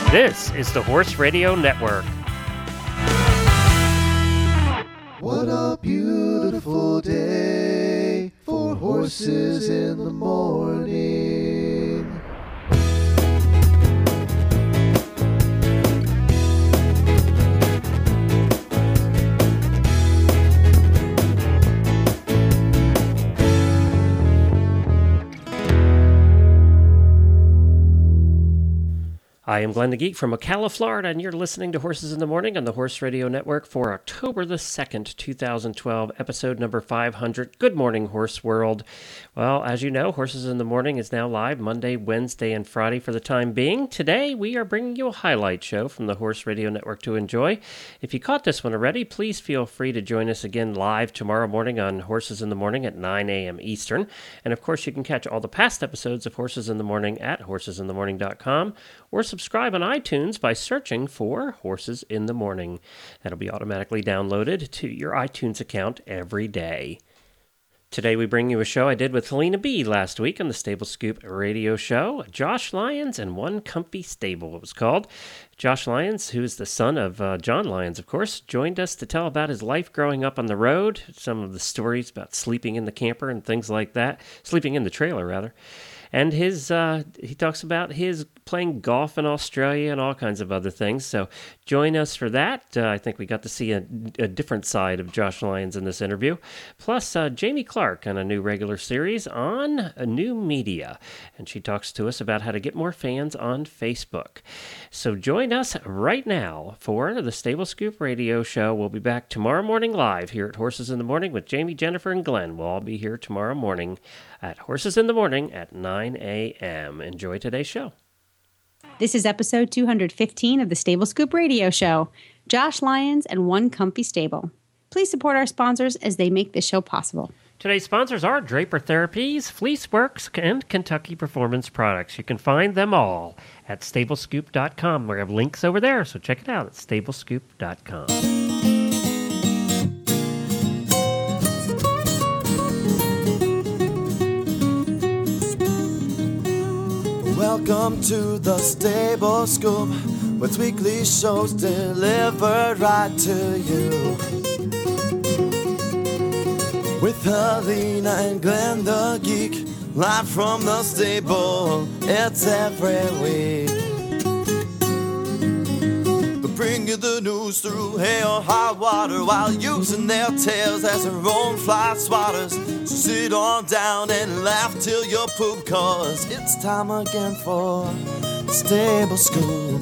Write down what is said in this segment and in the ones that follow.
This is the Horse Radio Network. What a beautiful day for horses in the morning. I am Glenn the Geek from Ocala, Florida, and you're listening to Horses in the Morning on the Horse Radio Network for October the 2nd, 2012, episode number 500. Good morning, Horse World. Well, as you know, Horses in the Morning is now live Monday, Wednesday, and Friday for the time being. Today, we are bringing you a highlight show from the Horse Radio Network to enjoy. If you caught this one already, please feel free to join us again live tomorrow morning on Horses in the Morning at 9 a.m. Eastern. And of course, you can catch all the past episodes of Horses in the Morning at horsesinthemorning.com or subscribe on iTunes by searching for Horses in the Morning. That'll be automatically downloaded to your iTunes account every day. Today we bring you a show I did with Helena B. last week on the Stable Scoop radio show. Josh Lyons and One Comfy Stable, it was called. Josh Lyons, who is the son of John Lyons, of course, joined us to tell about his life growing up on the road, some of the stories about sleeping in the camper and things like that, sleeping in the trailer, rather. And he talks about his playing golf in Australia and all kinds of other things. So join us for that. I think we got to see a different side of Josh Lyons in this interview. Plus, Jamie Clark on a new regular series on new media. And she talks to us about how to get more fans on Facebook. So join us right now for the Stable Scoop radio show. We'll be back tomorrow morning live here at Horses in the Morning with Jamie, Jennifer, and Glenn. We'll all be here tomorrow morning at Horses in the Morning at 9 a.m. Enjoy today's show. This is episode 215 of the Stable Scoop radio show. Josh Lyons and One Comfy Stable. Please support our sponsors as they make this show possible. Today's sponsors are Draper Therapies, FleeceWorks, and Kentucky Performance Products. You can find them all at stablescoop.com. We have links over there, so check it out at stablescoop.com. Welcome to the Stable Scoop, with weekly shows delivered right to you. With Helena and Glenn the Geek, live from the stable, it's every week. They bring you the news through hail or high water, while using their tails as their own fly swatters. So sit on down and laugh till you poop, cause it's time again for the Stable Scoop.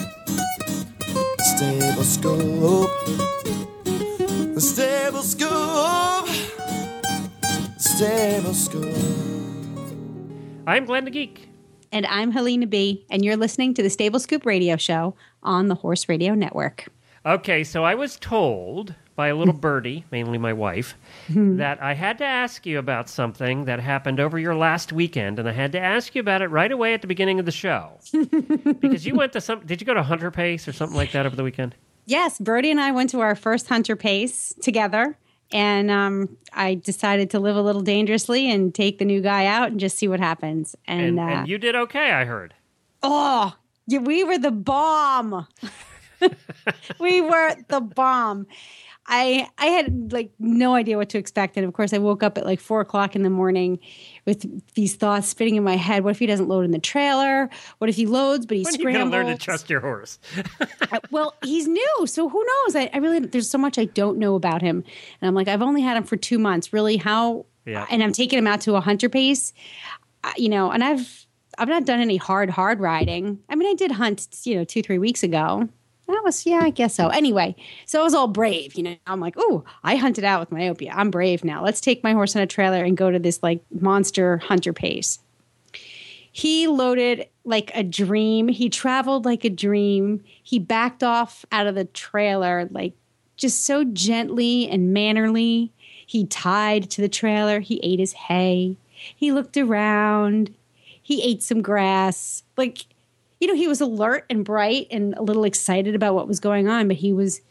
Stable Scoop. The Stable Scoop. Stable Scoop. I'm Glenn the Geek. And I'm Helena B., and you're listening to the Stable Scoop radio show on the Horse Radio Network. Okay, so I was told by a little birdie, mainly my wife, that I had to ask you about something that happened over your last weekend, and I had to ask you about it right away at the beginning of the show. Because you went to did you go to Hunter Pace or something like that over the weekend? Yes, Brody and I went to our first Hunter Pace together, and I decided to live a little dangerously and take the new guy out and just see what happens. And you did okay, I heard. Oh, yeah, we were the bomb. We were the bomb. I had like no idea what to expect. And of course I woke up at like 4:00 in the morning with these thoughts spinning in my head. What if he doesn't load in the trailer? What if he loads, but he scrambles? When are you going to learn to trust your horse? Well, he's new. So who knows? I really, there's so much I don't know about him. And I'm like, I've only had him for 2 months. Really? How? Yeah. And I'm taking him out to a Hunter Pace, and I've not done any hard riding. I mean, I did hunt, 2-3 weeks ago. That was, I guess so. Anyway, so I was all brave, I'm like, oh, I hunted out with myopia. I'm brave now. Let's take my horse on a trailer and go to this like monster Hunter Pace. He loaded like a dream. He traveled like a dream. He backed off out of the trailer like just so gently and mannerly. He tied to the trailer. He ate his hay. He looked around. He ate some grass. He was alert and bright and a little excited about what was going on, but he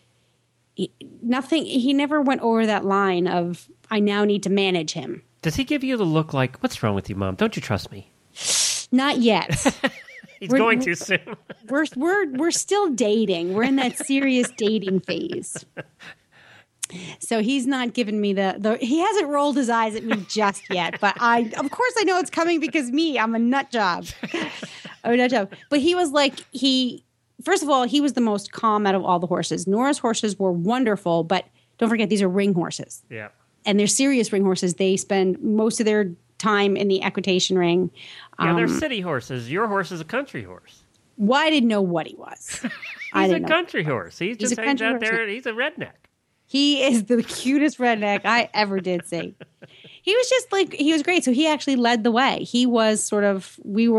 never went over that line of, I now need to manage him. Does he give you the look like, what's wrong with you, Mom? Don't you trust me? Not yet. He's going too soon. we're still dating. We're in that serious dating phase. So he's not giving me the he hasn't rolled his eyes at me just yet, but of course I know it's coming because I'm a nut job. But he was like, first of all, he was the most calm out of all the horses. Nora's horses were wonderful, but don't forget, these are ring horses. Yeah. And they're serious ring horses. They spend most of their time in the equitation ring. Yeah, they're city horses. Your horse is a country horse. Well, I didn't know what he was. He's a country horse. He just hangs out there. He's a redneck. He is the cutest redneck I ever did see. He was just like, he was great. So he actually led the way. He was sort of,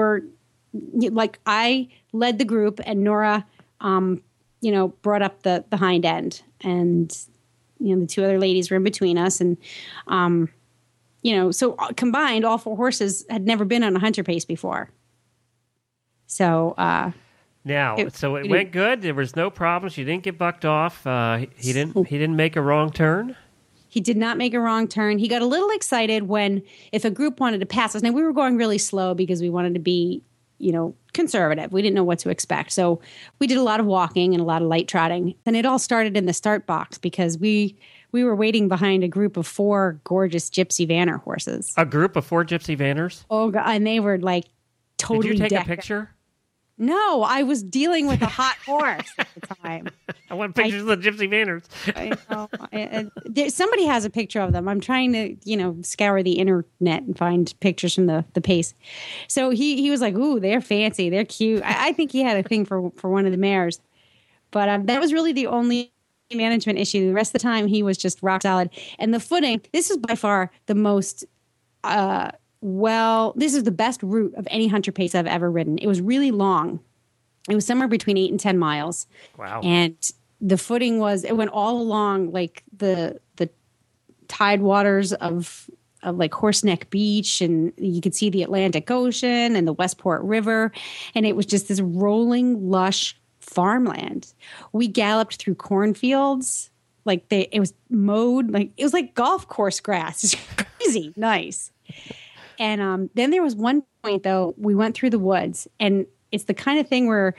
I led the group and Nora, brought up the hind end. And, the two other ladies were in between us. And, so combined, all four horses had never been on a hunter pace before. So, it went good. There was no problems. You didn't get bucked off. He didn't make a wrong turn. He did not make a wrong turn. He got a little excited if a group wanted to pass us. Now we were going really slow because we wanted to be, conservative. We didn't know what to expect. So we did a lot of walking and a lot of light trotting. And it all started in the start box because we were waiting behind a group of 4 gorgeous Gypsy Vanner horses. A group of 4 Gypsy Vanners? Oh, God. And they were like totally Did you take a picture? No, I was dealing with a hot horse at the time. I want pictures of the Gypsy Vanners. I know. Somebody has a picture of them. I'm trying to, scour the internet and find pictures from the pace. So he was like, ooh, they're fancy. They're cute. I think he had a thing for one of the mares. But that was really the only management issue. The rest of the time, he was just rock solid. And the footing, this is by far the most... this is the best route of any hunter pace I've ever ridden. It was really long. It was somewhere between 8 and 10 miles. Wow. And the footing it went all along like the tide waters of like Horseneck Beach, and you could see the Atlantic Ocean and the Westport River. And it was just this rolling, lush farmland. We galloped through cornfields. It was mowed. It was like golf course grass. It's crazy nice. And then there was one point, though, we went through the woods, and it's the kind of thing where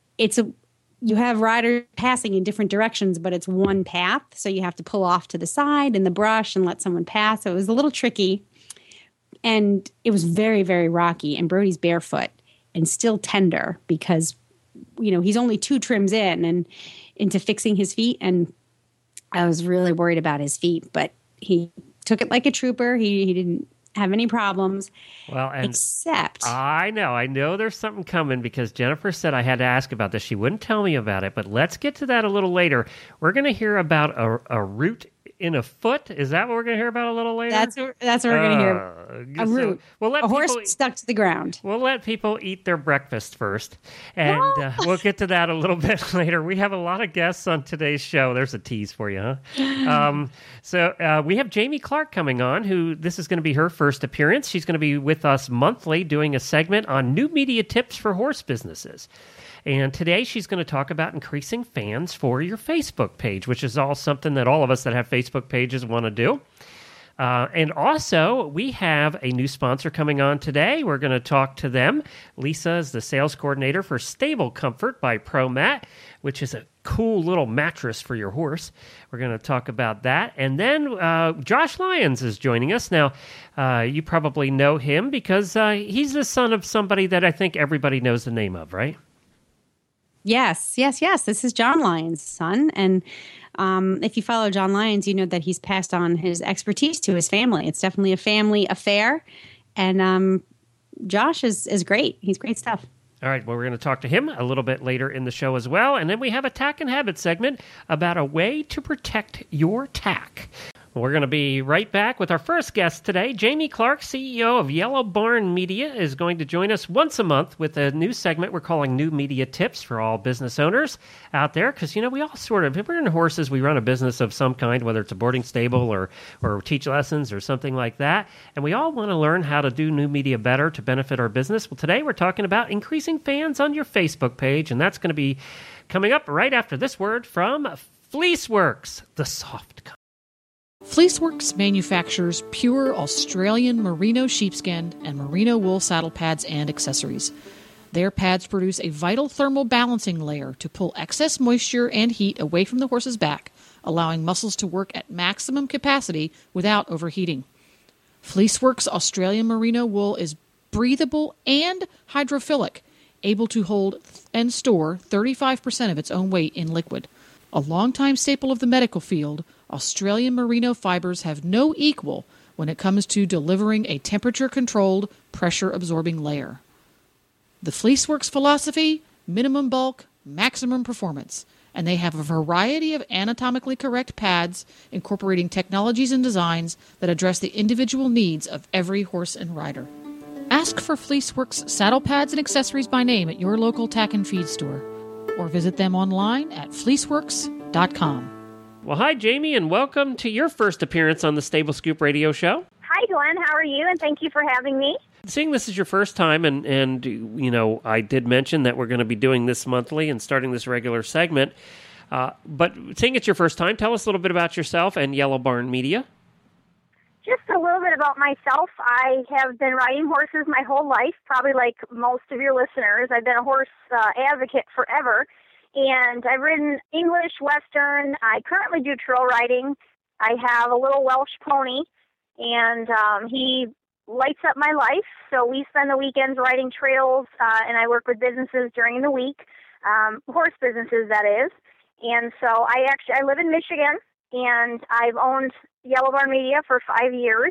you have riders passing in different directions, but it's one path. So you have to pull off to the side in the brush and let someone pass. So it was a little tricky. And it was very, very rocky. And Brody's barefoot and still tender because, he's only 2 trims in and into fixing his feet. And I was really worried about his feet, but he took it like a trooper. He didn't have any problems. Well, and except I know there's something coming because Jennifer said I had to ask about this. She wouldn't tell me about it, but let's get to that a little later. We're going to hear about a root in a foot. Is that what we're going to hear about a little later? That's what we're going to hear. A root. A horse stuck to the ground. We'll let people eat their breakfast first, and we'll get to that a little bit later. We have a lot of guests on today's show. There's a tease for you, huh? So we have Jamie Clark coming on, this is going to be her first appearance. She's going to be with us monthly doing a segment on new media tips for horse businesses. And today she's going to talk about increasing fans for your Facebook page, which is all something that all of us that have Facebook pages want to do. And also, we have a new sponsor coming on today. We're going to talk to them. Lisa is the sales coordinator for Stable Comfort by ProMat, which is a cool little mattress for your horse. We're going to talk about that. And then Josh Lyons is joining us. Now, you probably know him because he's the son of somebody that I think everybody knows the name of, right? Yes. This is John Lyons' son. And if you follow John Lyons, you know that he's passed on his expertise to his family. It's definitely a family affair. And Josh is great. He's great stuff. All right, well, we're going to talk to him a little bit later in the show as well. And then we have a Tack and Habit segment about a way to protect your tack. We're going to be right back with our first guest today. Jamie Clark, CEO of Yellow Barn Media, is going to join us once a month with a new segment we're calling New Media Tips for all business owners out there. Because, we all if we're in horses, we run a business of some kind, whether it's a boarding stable or teach lessons or something like that. And we all want to learn how to do new media better to benefit our business. Well, today we're talking about increasing fans on your Facebook page. And that's going to be coming up right after this word from Fleeceworks, the soft kind. Fleeceworks manufactures pure Australian merino sheepskin and merino wool saddle pads and accessories. Their pads produce a vital thermal balancing layer to pull excess moisture and heat away from the horse's back, allowing muscles to work at maximum capacity without overheating. Fleeceworks Australian Merino wool is breathable and hydrophilic, able to hold and store 35% of its own weight in liquid. A longtime staple of the medical field, Australian Merino fibers have no equal when it comes to delivering a temperature-controlled, pressure-absorbing layer. The Fleeceworks philosophy: minimum bulk, maximum performance, and they have a variety of anatomically correct pads incorporating technologies and designs that address the individual needs of every horse and rider. Ask for Fleeceworks saddle pads and accessories by name at your local tack and feed store, or visit them online at fleeceworks.com. Well, hi, Jamie, and welcome to your first appearance on the Stable Scoop radio show. Hi, Glenn. How are you? And thank you for having me. Seeing this is your first time, and you know, I did mention that we're going to be doing this monthly and starting this regular segment. But seeing it's your first time, tell us a little bit about yourself and Yellow Barn Media. Just a little bit about myself. I have been riding horses my whole life, probably like most of your listeners. I've been a horse advocate forever, and I've ridden English, Western. I currently do trail riding. I have a little Welsh pony, and he lights up my life. So we spend the weekends riding trails, and I work with businesses during the week, horse businesses, that is. And so I live in Michigan, and I've owned Yellow Barn Media for 5 years,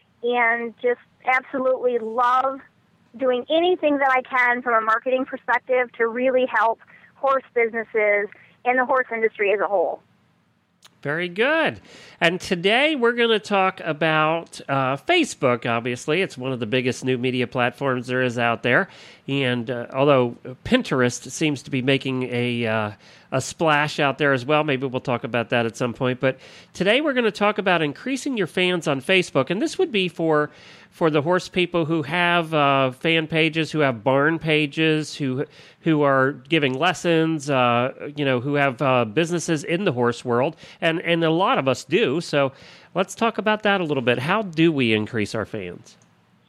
and just absolutely love doing anything that I can from a marketing perspective to really help horse businesses and the horse industry as a whole. Very good. And today we're going to talk about Facebook, obviously. It's one of the biggest new media platforms there is out there. And although Pinterest seems to be making a splash out there as well, maybe we'll talk about that at some point. But today we're going to talk about increasing your fans on Facebook. And this would be for the horse people who have fan pages, who have barn pages, who are giving lessons, who have businesses in the horse world, and a lot of us do. So let's talk about that a little bit. How do we increase our fans?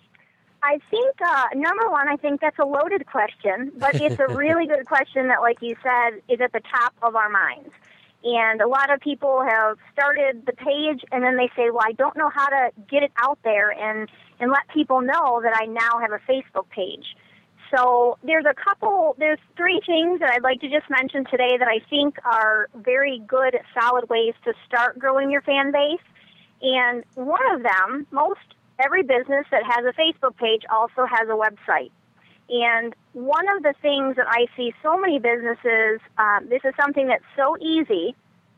I think, number one, I think that's a loaded question, but it's a really good question that, like you said, is at the top of our minds. And a lot of people have started the page, and then they say, well, I don't know how to get it out there and let people know that I now have a Facebook page. So there's three things that I'd like to just mention today that I think are very good, solid ways to start growing your fan base. And one of them, every business that has a Facebook page also has a website. And one of the things that I see so many businesses, this is something that's so easy,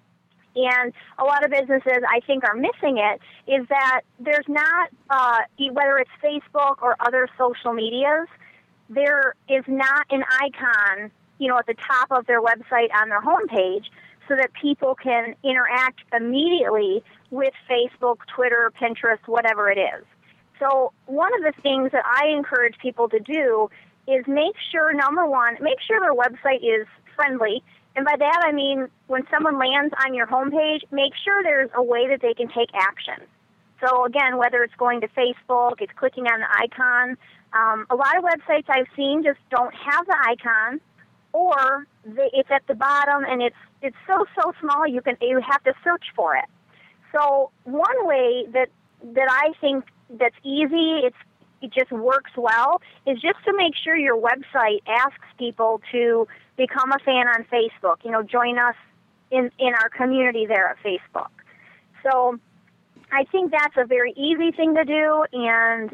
and a lot of businesses I think are missing it, is that there's not, whether it's Facebook or other social medias, there is not an icon, at the top of their website on their homepage so that people can interact immediately with Facebook, Twitter, Pinterest, whatever it is. So one of the things that I encourage people to do is make sure, number one, make sure their website is friendly. And by that I mean when someone lands on your homepage, make sure there's a way that they can take action. So again, whether it's going to Facebook, it's clicking on the icon. A lot of websites I've seen just don't have the icon, or it's at the bottom and it's so small you have to search for it. So one way that I think that's easy, it just works well, is just to make sure your website asks people to become a fan on Facebook. Join us in our community there at Facebook. So I think that's a very easy thing to do, and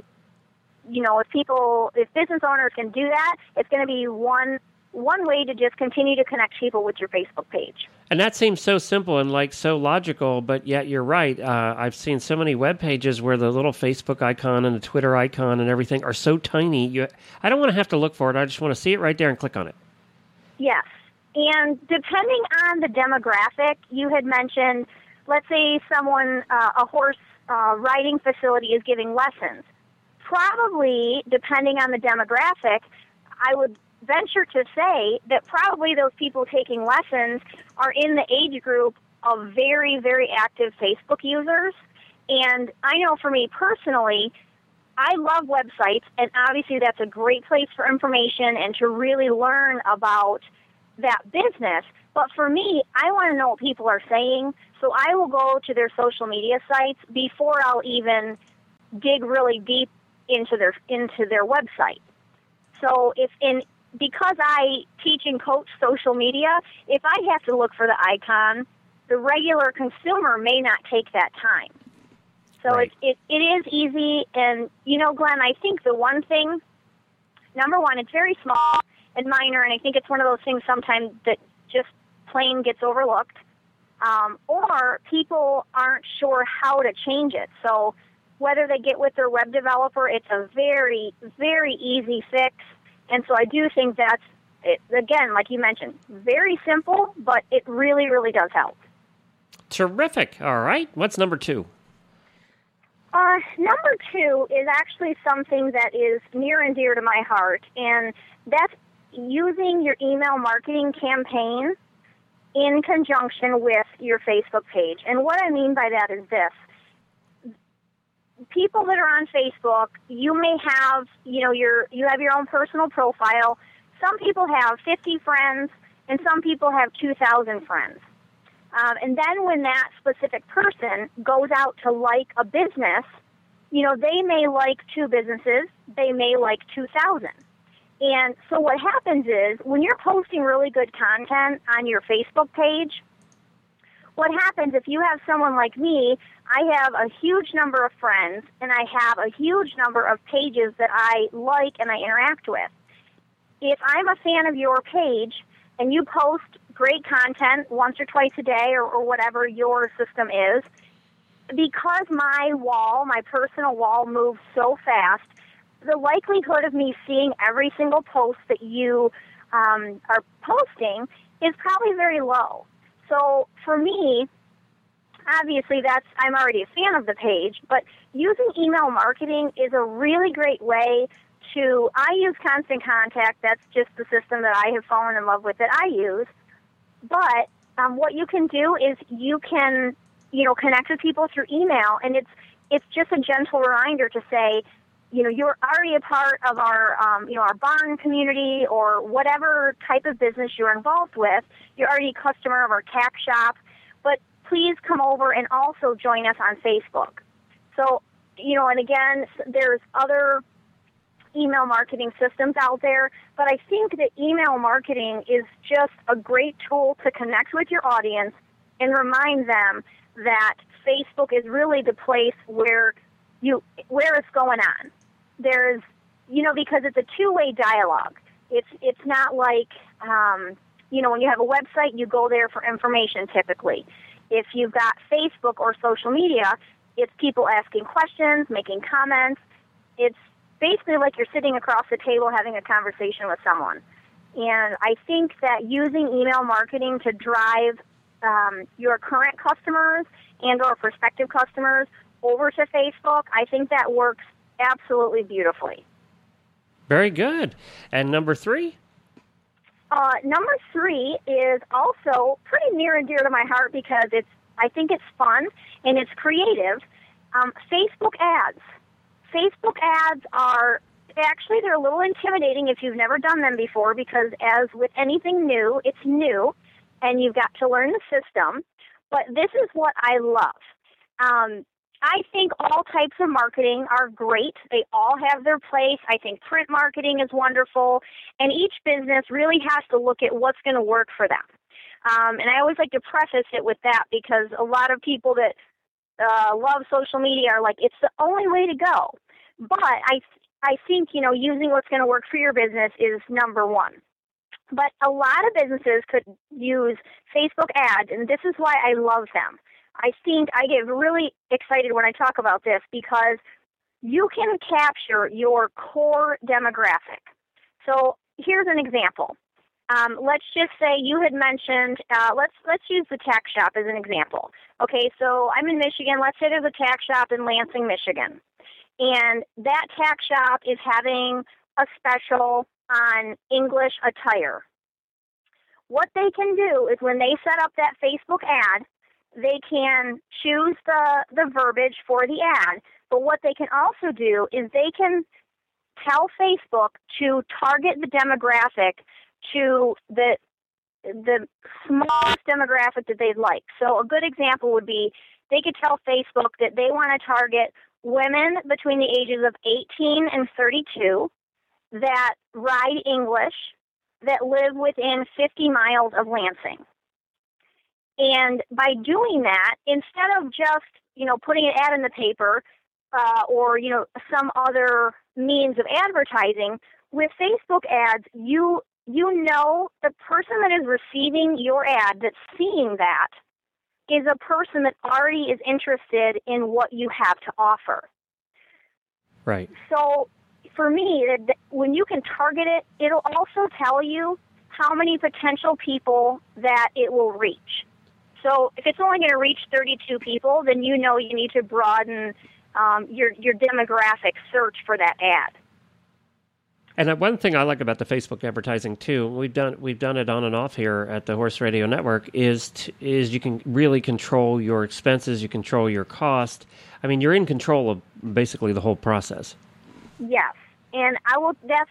if business owners can do that, it's going to be one way to just continue to connect people with your Facebook page. And that seems so simple and so logical, but yet you're right. I've seen so many web pages where the little Facebook icon and the Twitter icon and everything are so tiny. I don't want to have to look for it. I just want to see it right there and click on it. Yes. And depending on the demographic, you had mentioned, let's say someone, a horse riding facility is giving lessons. Probably, depending on the demographic, I would venture to say that probably those people taking lessons are in the age group of very, very active Facebook users. And I know for me personally, I love websites, and obviously that's a great place for information and to really learn about that business. But for me, I want to know what people are saying, so I will go to their social media sites before I'll even dig really deep into their website. So because I teach and coach social media, if I have to look for the icon, the regular consumer may not take that time. So right. it is easy, and Glenn, I think the one thing, number one, it's very small and minor, and I think it's one of those things sometimes that just plain gets overlooked, or people aren't sure how to change it. So whether they get with their web developer, it's a very, very easy fix. And so I do think that's, again, like you mentioned, very simple, but it really, really does help. Terrific. All right. What's number 2? Number 2 is actually something that is near and dear to my heart, and that's using your email marketing campaign in conjunction with your Facebook page. And what I mean by that is this. People that are on Facebook, you may have, you have your own personal profile. Some people have 50 friends, and some people have 2,000 friends. And then when that specific person goes out to like a business, they may like 2 businesses, they may like 2,000. And so what happens is when you're posting really good content on your Facebook page, what happens if you have someone like me, I have a huge number of friends, and I have a huge number of pages that I like and I interact with. If I'm a fan of your page and you post great content once or twice a day or whatever your system is, because my personal wall moves so fast, the likelihood of me seeing every single post that you are posting is probably very low. So for me, obviously I'm already a fan of the page, but using email marketing is a really great way I use Constant Contact. That's just the system that I have fallen in love with that I use. But what you can do is you can, connect with people through email, and it's just a gentle reminder to say, you're already a part of our, our barn community or whatever type of business you're involved with. You're already a customer of our tack shop, but please come over and also join us on Facebook. So, and again, there's other email marketing systems out there, but I think that email marketing is just a great tool to connect with your audience and remind them that Facebook is really the place where it's going on. There's, because it's a two-way dialogue. It's not like, when you have a website, you go there for information typically. If you've got Facebook or social media, it's people asking questions, making comments. It's basically like you're sitting across the table having a conversation with someone. And I think that using email marketing to drive your current customers and or prospective customers over to Facebook, I think that works absolutely beautifully. Very good. And number 3? Number 3 is also pretty near and dear to my heart because I think it's fun and it's creative. Facebook ads. Facebook ads they're a little intimidating if you've never done them before because as with anything new, it's new and you've got to learn the system. But this is what I love. I think all types of marketing are great. They all have their place. I think print marketing is wonderful. And each business really has to look at what's going to work for them. And I always like to preface it with that because a lot of people that love social media are like, it's the only way to go. But I think, using what's going to work for your business is number 1. But a lot of businesses could use Facebook ads, and this is why I love them. I think I get really excited when I talk about this because you can capture your core demographic. So here's an example. Let's just say you had mentioned, let's use the tack shop as an example. Okay, so I'm in Michigan. Let's say there's a tack shop in Lansing, Michigan. And that tack shop is having a special on English attire. What they can do is when they set up that Facebook ad, they can choose the verbiage for the ad, but what they can also do is they can tell Facebook to target the demographic to the smallest demographic that they'd like. So a good example would be they could tell Facebook that they want to target women between the ages of 18 and 32 that ride English, that live within 50 miles of Lansing. And by doing that, instead of just, putting an ad in the paper or, some other means of advertising, with Facebook ads, you know the person that is receiving your ad, that's seeing that, is a person that already is interested in what you have to offer. Right. So for me, when you can target it, it'll also tell you how many potential people that it will reach. So if it's only going to reach 32 people, then you need to broaden your demographic search for that ad. And one thing I like about the Facebook advertising too, we've done it on and off here at the Horse Radio Network, is you can really control your expenses, you control your cost. I mean, you're in control of basically the whole process. Yes, and that's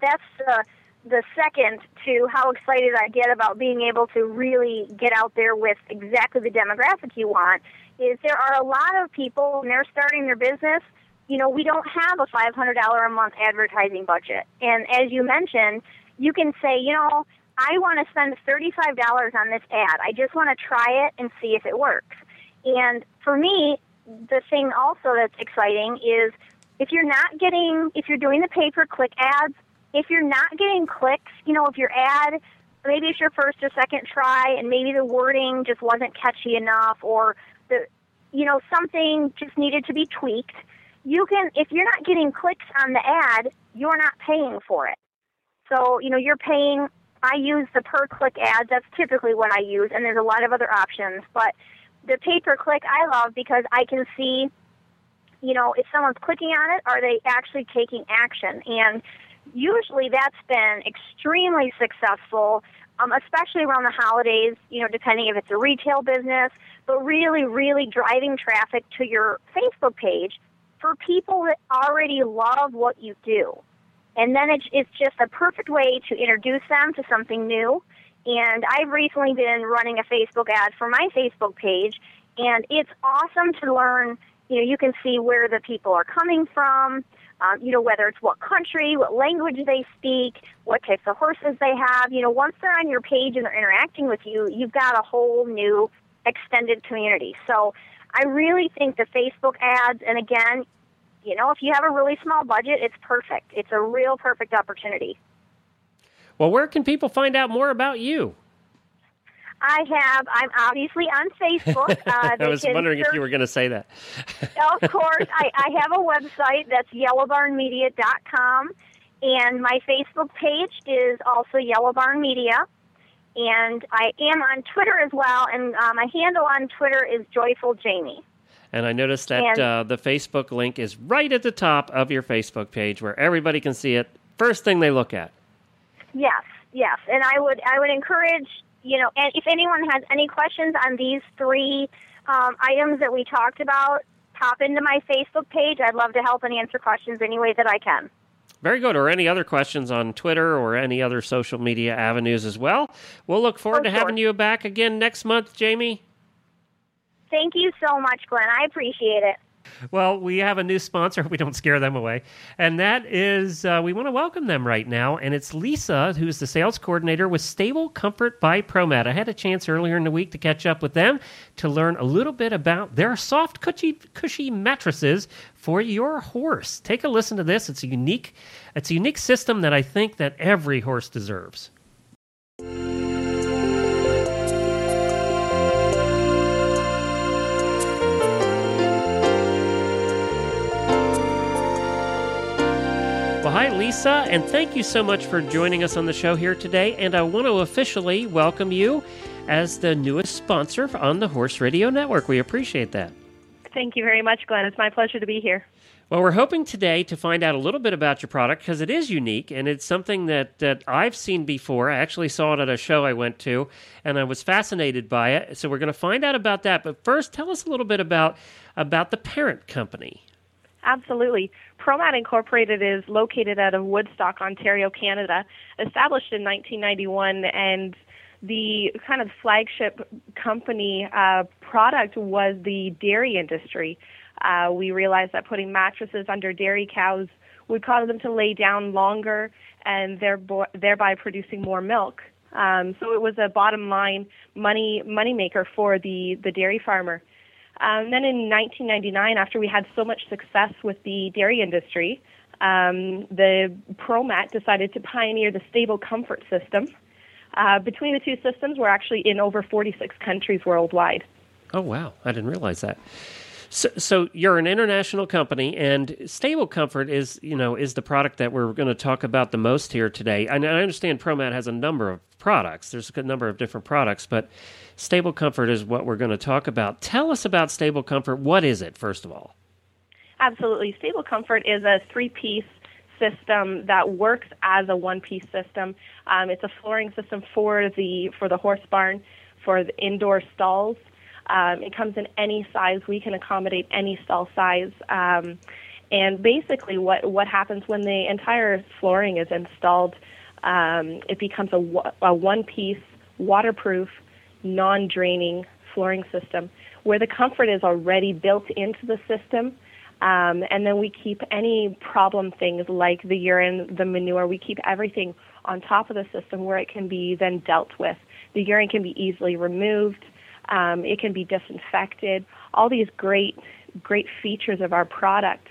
the second to how excited I get about being able to really get out there with exactly the demographic you want. Is there are a lot of people when they're starting their business. We don't have a $500 a month advertising budget. And as you mentioned, you can say, I want to spend $35 on this ad. I just want to try it and see if it works. And for me, the thing also that's exciting is if you're doing the pay-per-click ads, if you're not getting clicks, if your ad, maybe it's your first or second try and maybe the wording just wasn't catchy enough or something just needed to be tweaked, if you're not getting clicks on the ad, you're not paying for it. So, you're paying, I use the per-click ads, that's typically what I use, and there's a lot of other options, but the pay-per-click I love because I can see, if someone's clicking on it, are they actually taking action? And usually that's been extremely successful, especially around the holidays, depending if it's a retail business, but really, really driving traffic to your Facebook page for people that already love what you do. And then it's just a perfect way to introduce them to something new. And I've recently been running a Facebook ad for my Facebook page, and it's awesome to learn, you can see where the people are coming from, whether it's what country, what language they speak, what types of horses they have. Once they're on your page and they're interacting with you, you've got a whole new extended community. So I really think the Facebook ads, and again, if you have a really small budget, it's perfect. It's a real perfect opportunity. Well, where can people find out more about you? I'm obviously on Facebook. I was wondering if you were going to say that. Of course. I have a website that's yellowbarnmedia.com, and my Facebook page is also Yellow Barn Media. And I am on Twitter as well, and my handle on Twitter is Joyful Jamie. And I noticed that the Facebook link is right at the top of your Facebook page where everybody can see it. First thing they look at. Yes. And I would encourage, and if anyone has any questions on these three items that we talked about, pop into my Facebook page. I'd love to help and answer questions any way that I can. Very good. Or any other questions on Twitter or any other social media avenues as well. We'll look forward to having you back again next month, Jamie. Thank you so much, Glenn. I appreciate it. Well, we have a new sponsor. We don't scare them away. And that is, we want to welcome them right now. And it's Lisa, who's the sales coordinator with Stable Comfort by ProMat. I had a chance earlier in the week to catch up with them to learn a little bit about their soft, cushy mattresses for your horse. Take a listen to this. It's a unique system that I think that every horse deserves. Well, hi, Lisa, and thank you so much for joining us on the show here today. And I want to officially welcome you as the newest sponsor on the Horse Radio Network. We appreciate that. Thank you very much, Glenn. It's my pleasure to be here. Well, we're hoping today to find out a little bit about your product because it is unique and it's something that I've seen before. I actually saw it at a show I went to and I was fascinated by it. So we're going to find out about that. But first, tell us a little bit about the parent company. Absolutely. ProMat Incorporated is located out of Woodstock, Ontario, Canada, established in 1991, and the kind of flagship company product was the dairy industry. We realized that putting mattresses under dairy cows would cause them to lay down longer and thereby producing more milk. So it was a bottom line money maker for the dairy farmer. Then in 1999, after we had so much success with the dairy industry, the ProMat decided to pioneer the Stable Comfort system. Between the two systems, we're actually in over 46 countries worldwide. Oh, wow. I didn't realize that. So you're an international company, and Stable Comfort is the product that we're going to talk about the most here today. I understand ProMat has a number of products. There's a number of different products, but Stable Comfort is what we're going to talk about. Tell us about Stable Comfort. What is it, first of all? Absolutely. Stable Comfort is a three-piece system that works as a one-piece system. It's a flooring system for the horse barn, for the indoor stalls. It comes in any size. We can accommodate any stall size. And basically what happens when the entire flooring is installed, it becomes a one-piece, waterproof, non-draining flooring system where the comfort is already built into the system. And then we keep any problem things like the urine, the manure, we keep everything on top of the system where it can be then dealt with. The urine can be easily removed. It can be disinfected. All these great features of our product.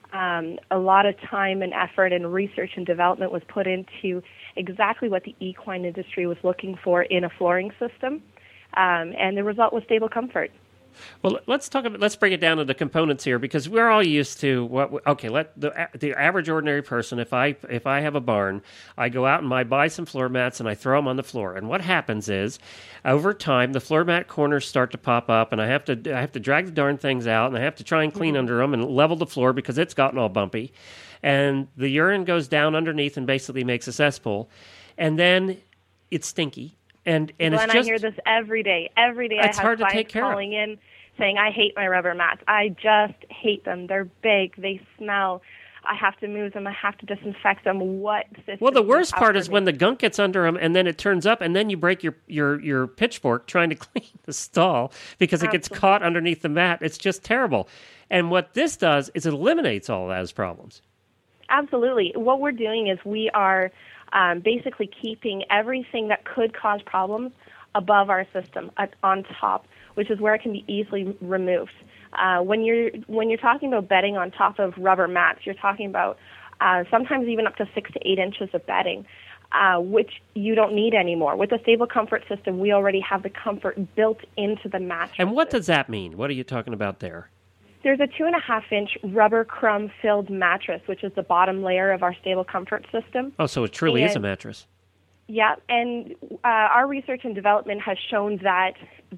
A lot of time and effort and research and development was put into exactly what the equine industry was looking for in a flooring system. And the result was Stable Comfort. Well, let's break it down into components here because we're all used to let the average ordinary person, if I have a barn, I go out and I buy some floor mats and I throw them on the floor. And what happens is, over time, the floor mat corners start to pop up, and I have to drag the darn things out, and I have to try and clean under them and level the floor because it's gotten all bumpy, and the urine goes down underneath and basically makes a cesspool, and then it's stinky. And it's just, I hear this every day. Every day I have clients calling in saying, I hate my rubber mats. I just hate them. They're big. They smell. I have to move them. I have to disinfect them. What system? Well, the worst part is when the gunk gets under them and then it turns up and then you break your pitchfork trying to clean the stall because it gets caught underneath the mat. It's just terrible. And what this does is it eliminates all of those problems. Absolutely. What we're doing is we are basically keeping everything that could cause problems above our system on top, which is where it can be easily removed. When you're talking about bedding on top of rubber mats, you're talking about sometimes even up to 6 to 8 inches of bedding, which you don't need anymore. With the Stable Comfort system, we already have the comfort built into the mattress. And what does that mean? What are you talking about there? There's a 2.5-inch rubber crumb-filled mattress, which is the bottom layer of our Stable Comfort system. Oh, so it truly is a mattress. Yeah, and our research and development has shown that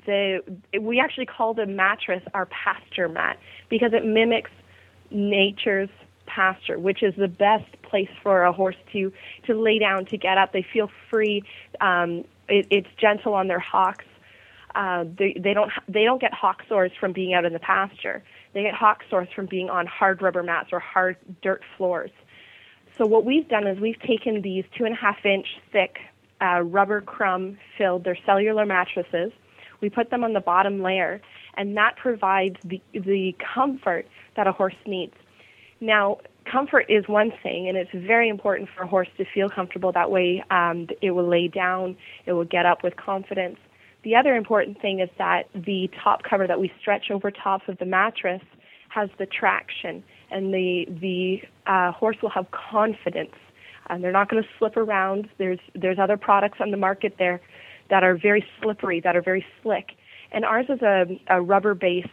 we actually call the mattress our pasture mat because it mimics nature's pasture, which is the best place for a horse to lay down, to get up. They feel free. It's gentle on their hocks. They don't get hock sores from being out in the pasture. They get hock sores from being on hard rubber mats or hard dirt floors. So what we've done is we've taken these 2.5-inch thick rubber crumb-filled, they're cellular mattresses. We put them on the bottom layer, and that provides the comfort that a horse needs. Now, comfort is one thing, and it's very important for a horse to feel comfortable. That way it will lay down, it will get up with confidence. The other important thing is that the top cover that we stretch over top of the mattress has the traction, and the horse will have confidence. And they're not going to slip around. There's other products on the market there that are very slippery, that are very slick. And ours is a rubber-based,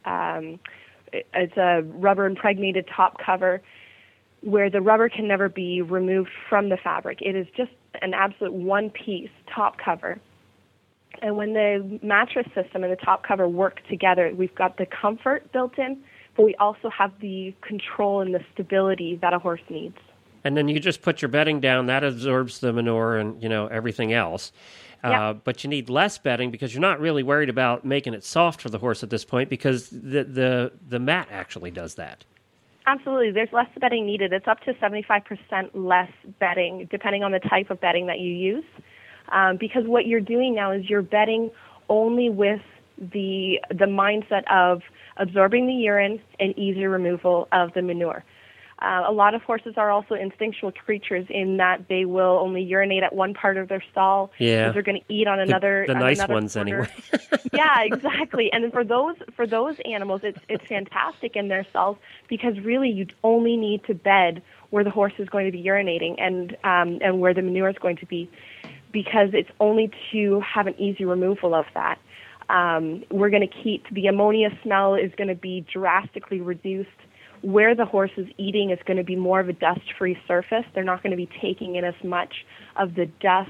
it's a rubber-impregnated top cover where the rubber can never be removed from the fabric. It is just an absolute one-piece top cover. And when the mattress system and the top cover work together, we've got the comfort built in, but we also have the control and the stability that a horse needs. And then you just put your bedding down, that absorbs the manure and, everything else. But you need less bedding because you're not really worried about making it soft for the horse at this point because the mat actually does that. Absolutely. There's less bedding needed. It's up to 75% less bedding, depending on the type of bedding that you use. Because what you're doing now is you're bedding only with the mindset of absorbing the urine and easy removal of the manure. A lot of horses are also instinctual creatures in that they will only urinate at one part of their stall. Yeah, they're going to eat on another. The nice another ones, quarter. anyway. Yeah, exactly. And for those animals, it's fantastic in their stalls because really you only need to bed where the horse is going to be urinating and where the manure is going to be, because it's only to have an easy removal of that. We're going to keep the ammonia smell is going to be drastically reduced. Where the horse is eating is going to be more of a dust-free surface. They're not going to be taking in as much of the dust.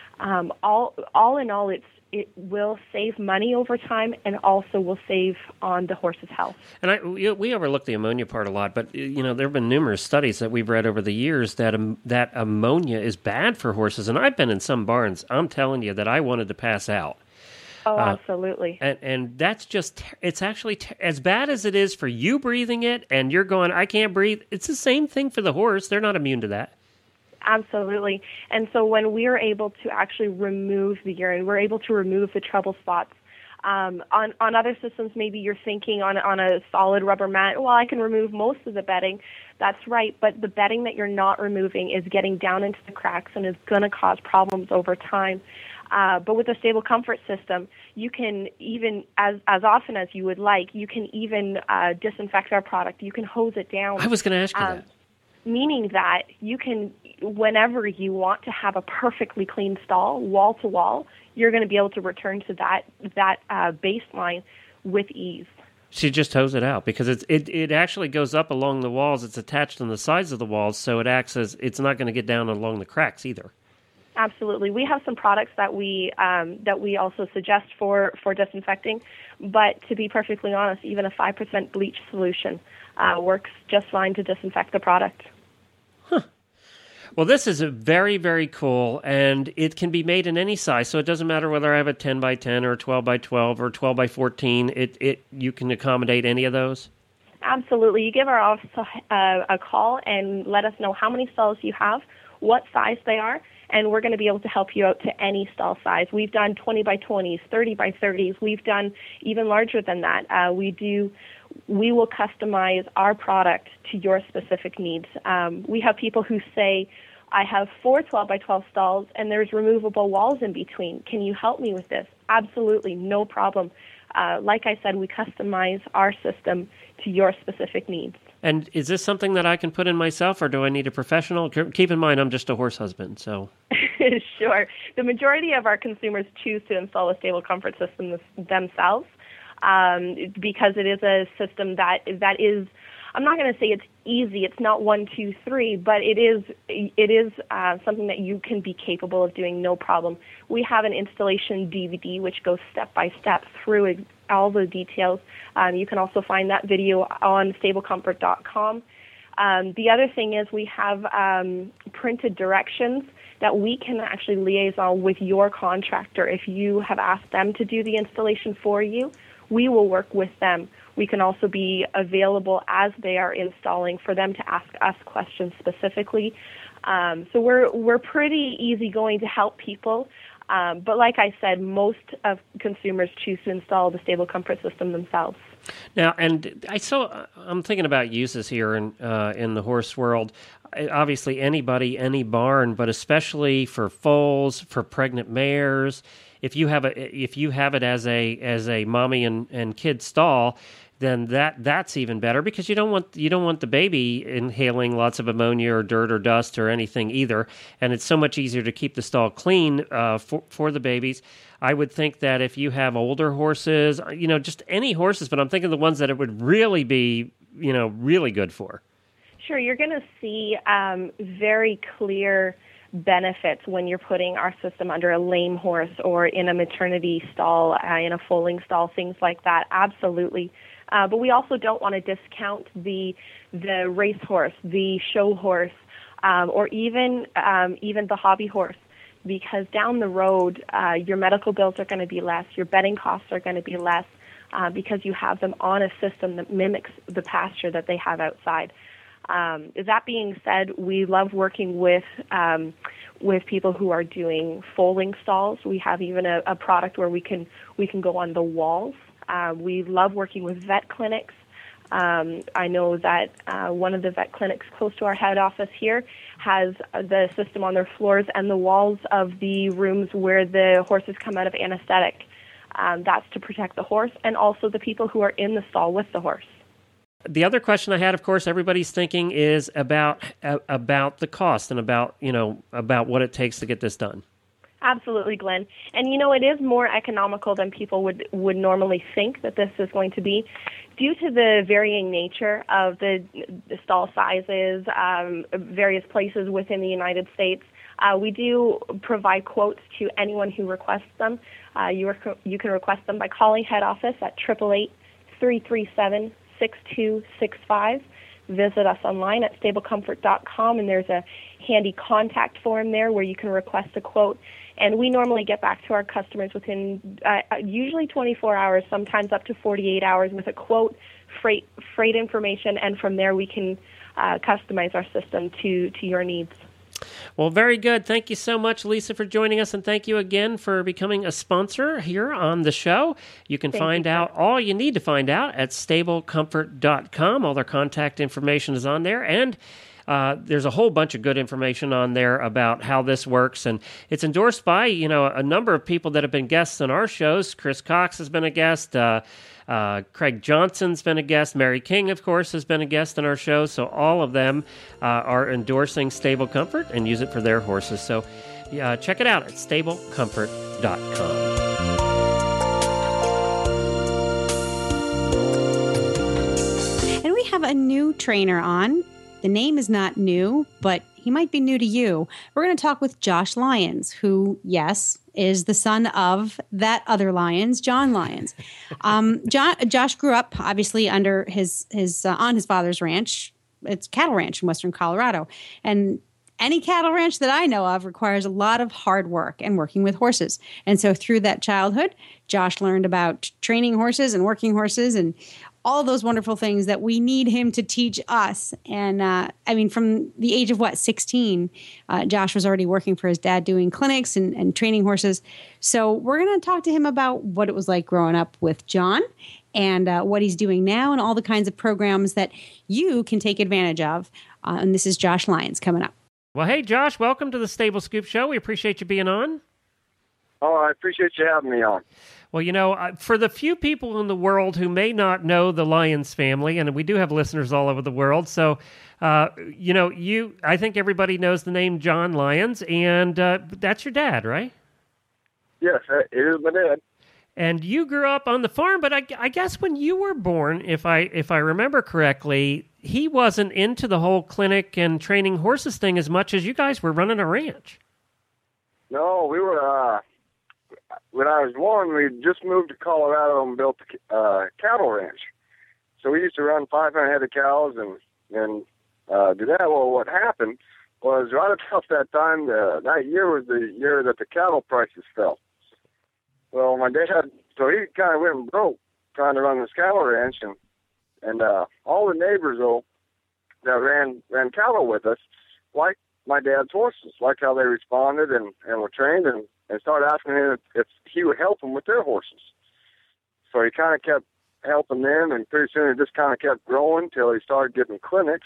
All in all, it will save money over time and also will save on the horse's health. And we overlook the ammonia part a lot, but there have been numerous studies that we've read over the years that that ammonia is bad for horses. And I've been in some barns, I'm telling you, that I wanted to pass out. Oh, absolutely. And that's just, it's actually, as bad as it is for you breathing it and you're going, I can't breathe, it's the same thing for the horse. They're not immune to that. Absolutely. And so when we are able to actually remove the urine, we're able to remove the trouble spots. On other systems, maybe you're thinking on a solid rubber mat, well, I can remove most of the bedding. That's right, but the bedding that you're not removing is getting down into the cracks and is going to cause problems over time. But with a stable comfort system, you can even, as often as you would like, you can even disinfect our product. You can hose it down. I was going to ask you that. Meaning that you can, whenever you want to have a perfectly clean stall, wall to wall, you're going to be able to return to that baseline with ease. So you just hose it out because it actually goes up along the walls. It's attached on the sides of the walls, so it acts as it's not going to get down along the cracks either. Absolutely. We have some products that we also suggest for disinfecting, but to be perfectly honest, even a 5% bleach solution works just fine to disinfect the product. Huh. Well, this is a very, very cool, and it can be made in any size, so it doesn't matter whether I have a 10 by 10 or 12 by 12 or 12 by 14. You can accommodate any of those? Absolutely. You give our office a call and let us know how many stalls you have, what size they are, and we're going to be able to help you out to any stall size. We've done 20 by 20s, 30 by 30s. We've done even larger than that. We will customize our product to your specific needs. We have people who say, I have 4 12 by 12 stalls and there's removable walls in between. Can you help me with this? Absolutely, no problem. Like I said, we customize our system to your specific needs. And is this something that I can put in myself, or do I need a professional? Keep in mind, I'm just a horse husband, so. Sure. The majority of our consumers choose to install a stable comfort system themselves because it is a system that is, I'm not going to say it's easy. It's not 1, 2, 3, but it is something that you can be capable of doing, no problem. We have an installation DVD which goes step by step through all the details. You can also find that video on stablecomfort.com. The other thing is we have printed directions that we can actually liaison with your contractor. If you have asked them to do the installation for you, we will work with them. We can also be available as they are installing for them to ask us questions specifically. So we're pretty easygoing to help people. But like I said, most of consumers choose to install the stable comfort system themselves. Now, and I'm thinking about uses here in the horse world. Obviously, anybody, any barn, but especially for foals, for pregnant mares. If you have it as a mommy and kid stall, then that's even better because you don't want the baby inhaling lots of ammonia or dirt or dust or anything either. And it's so much easier to keep the stall clean for the babies. I would think that if you have older horses, just any horses, but I'm thinking the ones that it would really be, really good for. Sure, you're going to see very clear benefits when you're putting our system under a lame horse or in a maternity stall, in a foaling stall, things like that. Absolutely. But we also don't want to discount the racehorse, the show horse, or even the hobby horse, because down the road, your medical bills are going to be less, your bedding costs are going to be less, because you have them on a system that mimics the pasture that they have outside. That being said, we love working with people who are doing foaling stalls. We have even a product where we can go on the walls. We love working with vet clinics. I know that one of the vet clinics close to our head office here has the system on their floors and the walls of the rooms where the horses come out of anesthetic. That's to protect the horse and also the people who are in the stall with the horse. The other question I had, of course, everybody's thinking is about the cost and about what it takes to get this done. Absolutely, Glenn. And it is more economical than people would normally think that this is going to be, due to the varying nature of the stall sizes, various places within the United States. We do provide quotes to anyone who requests them. You can request them by calling head office at 888-337-6265. Visit us online at stablecomfort.com, and there's a handy contact form there where you can request a quote. And we normally get back to our customers within usually 24 hours, sometimes up to 48 hours, with a quote, freight information, and from there we can customize our system to your needs. Well, very good. Thank you so much, Lisa, for joining us, and thank you again for becoming a sponsor here on the show. You can find out all you need to find out at stablecomfort.com. All their contact information is on there, and there's a whole bunch of good information on there about how this works, and it's endorsed by a number of people that have been guests on our shows. Chris Cox has been a guest. Craig Johnson's been a guest. Mary King, of course, has been a guest on our show. So all of them are endorsing Stable Comfort and use it for their horses. So check it out at stablecomfort.com. And we have a new trainer on. The name is not new, but he might be new to you. We're going to talk with Josh Lyons, who, yes, is the son of that other Lyons, John Lyons. Josh grew up, obviously, under his on his father's ranch. It's a cattle ranch in western Colorado. And any cattle ranch that I know of requires a lot of hard work and working with horses. And so through that childhood, Josh learned about training horses and working horses and all those wonderful things that we need him to teach us. And from the age of 16, Josh was already working for his dad doing clinics and training horses. So we're going to talk to him about what it was like growing up with John and what he's doing now and all the kinds of programs that you can take advantage of. And this is Josh Lyons coming up. Well, hey, Josh, welcome to the Stable Scoop Show. We appreciate you being on. Oh, I appreciate you having me on. Well, for the few people in the world who may not know the Lyons family, and we do have listeners all over the world, so, I think everybody knows the name John Lyons, and that's your dad, right? Yes, it is my dad. And you grew up on the farm, but I guess when you were born, if I remember correctly, he wasn't into the whole clinic and training horses thing as much as you guys were running a ranch. No, we were... When I was born, we just moved to Colorado and built a cattle ranch. So we used to run 500 head of cows and do that. Well, what happened was right about that time, that year was the year that the cattle prices fell. Well, my dad, so he kind of went broke trying to run this cattle ranch, and all the neighbors that ran cattle with us liked my dad's horses, liked how they responded and were trained, and started asking him if he would help them with their horses. So he kind of kept helping them, and pretty soon it just kind of kept growing till he started giving clinics.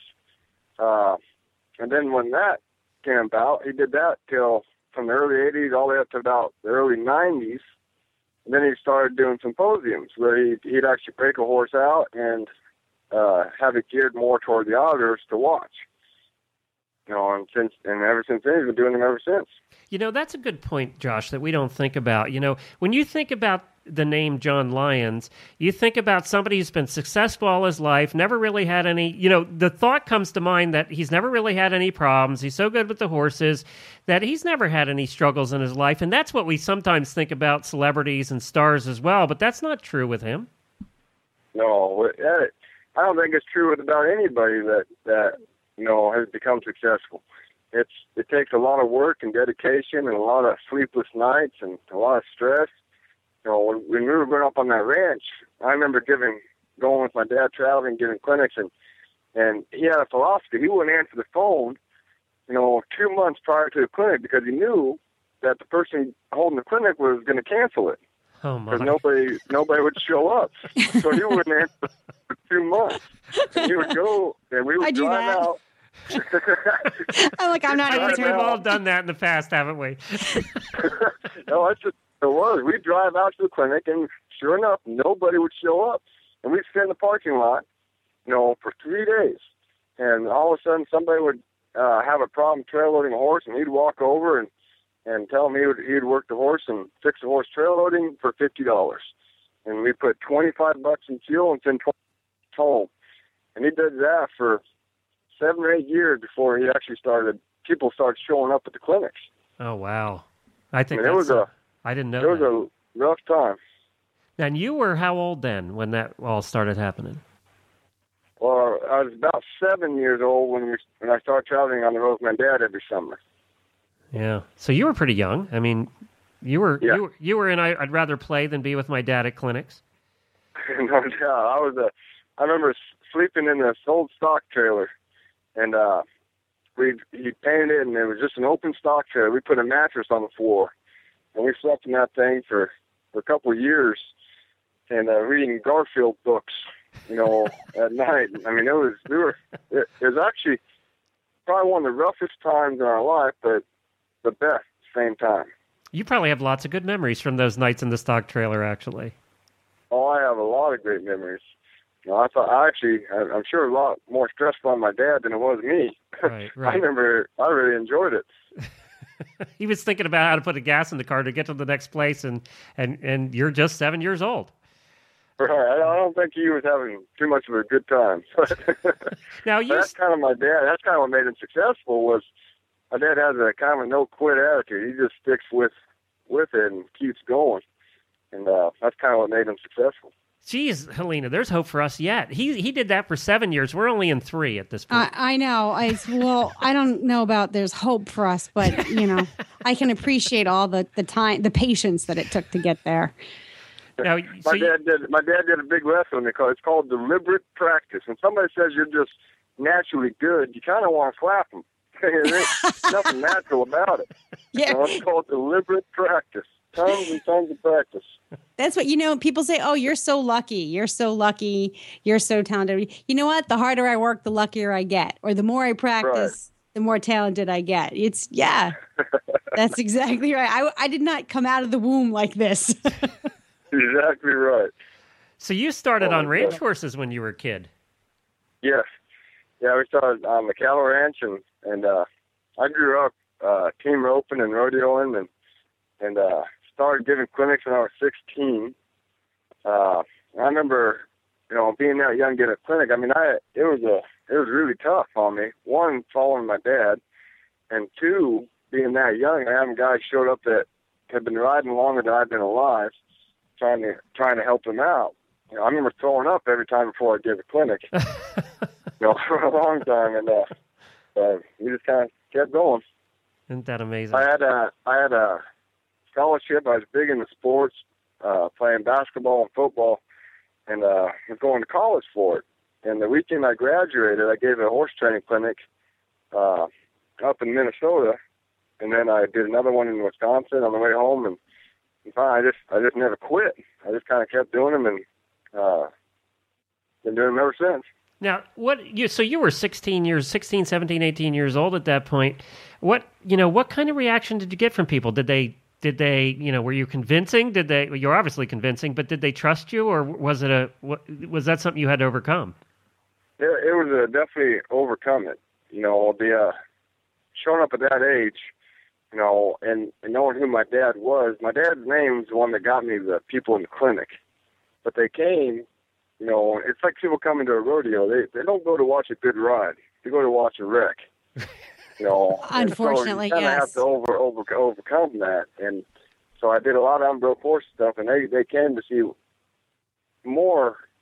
And then when that came about, he did that till from the early 80s all the way up to about the early 90s. And then he started doing symposiums where he'd actually break a horse out and have it geared more toward the auditors to watch. And ever since then, he's been doing them ever since. That's a good point, Josh, that we don't think about. When you think about the name John Lyons, you think about somebody who's been successful all his life, never really had any, the thought comes to mind that he's never really had any problems. He's so good with the horses that he's never had any struggles in his life. And that's what we sometimes think about celebrities and stars as well, but that's not true with him. No, I don't think it's true about anybody that has become successful. It takes a lot of work and dedication and a lot of sleepless nights and a lot of stress. When we were growing up on that ranch, I remember going with my dad traveling, giving clinics, and he had a philosophy. He wouldn't answer the phone, 2 months prior to the clinic because he knew that the person holding the clinic was going to cancel it. Oh my! Because nobody would show up, so he wouldn't answer for 2 months. And he would go, and we would drive out. I'm not I think answering. we've all done that in the past, haven't we? No, it was. We'd drive out to the clinic, and sure enough, nobody would show up. And we'd sit in the parking lot, for 3 days. And all of a sudden, somebody would have a problem trail loading a horse, and he'd walk over and tell him he'd work the horse and fix the horse trail loading for $50. And we put $25 in fuel and send $20 home. And he did that for 7 or 8 years before people started showing up at the clinics. Oh, wow. I think I didn't know it was a rough time. And you were how old then when that all started happening? Well, I was about 7 years old when I started traveling on the road with my dad every summer. Yeah. So you were pretty young. I mean, you were in I'd rather play than be with my dad at clinics. No doubt. I remember sleeping in this old stock trailer, and he painted it, and it was just an open stock trailer. We put a mattress on the floor, and we slept in that thing for a couple of years, and reading Garfield books, at night. I mean, it was actually probably one of the roughest times in our life, but the best at the same time. You probably have lots of good memories from those nights in the stock trailer, actually. Oh, I have a lot of great memories. I'm sure a lot more stressful on my dad than it was me. Right. I really enjoyed it. He was thinking about how to put a gas in the car to get to the next place, and you're just 7 years old. Right. I don't think he was having too much of a good time. Now that's kind of my dad. That's kind of what made him successful. Was my dad has a kind of a no quit attitude. He just sticks with it and keeps going, and that's kind of what made him successful. Geez, Helena, there's hope for us yet. He did that for 7 years. We're only in 3 at this point. I know. I don't know about there's hope for us, but I can appreciate all the time, the patience that it took to get there. Now, my dad did a big lesson because it's called deliberate practice. When somebody says you're just naturally good, you kind of want to slap them. There's nothing natural about it. Yeah. It's called deliberate practice. Tons and tons of practice. That's what, people say, oh, you're so lucky. You're so lucky. You're so talented. You know what? The harder I work, the luckier I get. Or the more I practice, the more talented I get. That's exactly right. I did not come out of the womb like this. Exactly right. So you started on ranch horses when you were a kid? Yes. Yeah, we started on the cattle ranch, and I grew up team roping and rodeoing, and started giving clinics when I was 16. I remember, being that young, getting a clinic. I mean, it was really tough on me. One, following my dad, and two, being that young, having guys showed up that had been riding longer than I'd been alive, trying to help them out. I remember throwing up every time before I gave a clinic. For a long time, and we just kind of kept going. Isn't that amazing? I had a scholarship. I was big into sports, playing basketball and football, and was going to college for it. And the weekend I graduated, I gave a horse training clinic up in Minnesota, and then I did another one in Wisconsin on the way home, and finally I just never quit. I just kind of kept doing them, and been doing them ever since. Now, so you were 17, 18 years old at that point. What kind of reaction did you get from people? Did they, were you convincing? You're obviously convincing, but did they trust you, or was that something you had to overcome? It was definitely overcome it. The showing up at that age, and knowing who my dad was. My dad's name was the one that got me the people in the clinic, but they came. It's like people coming to a rodeo. They don't go to watch a good ride. They go to watch a wreck. Unfortunately, so you kind of have to overcome that. And so I did a lot of unbroke horse stuff, and they came to see more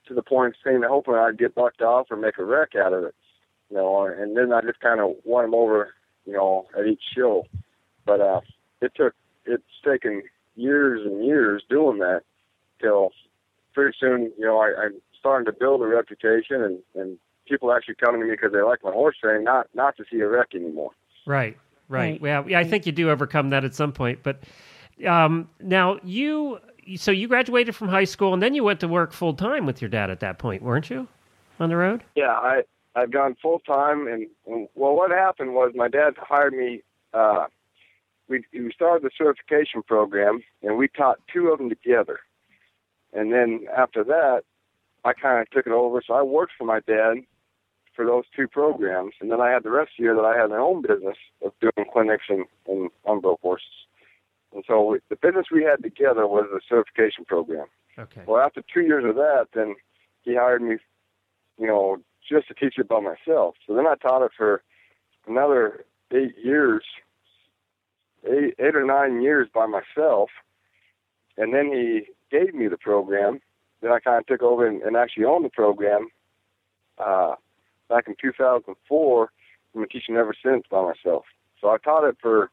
to the point of saying that hoping I'd get bucked off or make a wreck out of it, and then I just kind of won them over, at each show. But it's taken years and years doing that till pretty soon, I'm starting to build a reputation and people actually coming to me because they like my horse training, not to see a wreck anymore. Right. Well, yeah, I think you do overcome that at some point. But now you graduated from high school and then you went to work full time with your dad at that point, weren't you? On the road? Yeah, I've gone full time, and what happened was my dad hired me. We started the certification program, and we taught two of them together. And then after that, I kind of took it over. So I worked for my dad for those two programs, and then I had the rest of the year that I had my own business of doing clinics and on-broke horses. And so the business we had together was the certification program. Okay. Well, after 2 years of that, then he hired me, just to teach it by myself. So then I taught it for another 8 years, 8 or 9 years by myself. And then he gave me the program. Then I kind of took over and actually owned the program back in 2004. I've been teaching ever since by myself. So I taught it for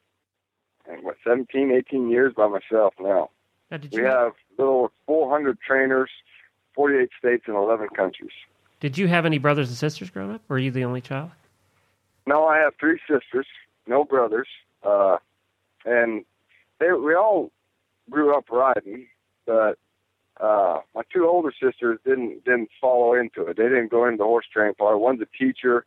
17, 18 years by myself now. We have a little over 400 trainers, 48 states and 11 countries. Did you have any brothers and sisters growing up? Or were you the only child? No, I have 3 sisters, no brothers. And we all grew up riding, but my 2 older sisters didn't follow into it. They didn't go into the horse training part. One's a teacher.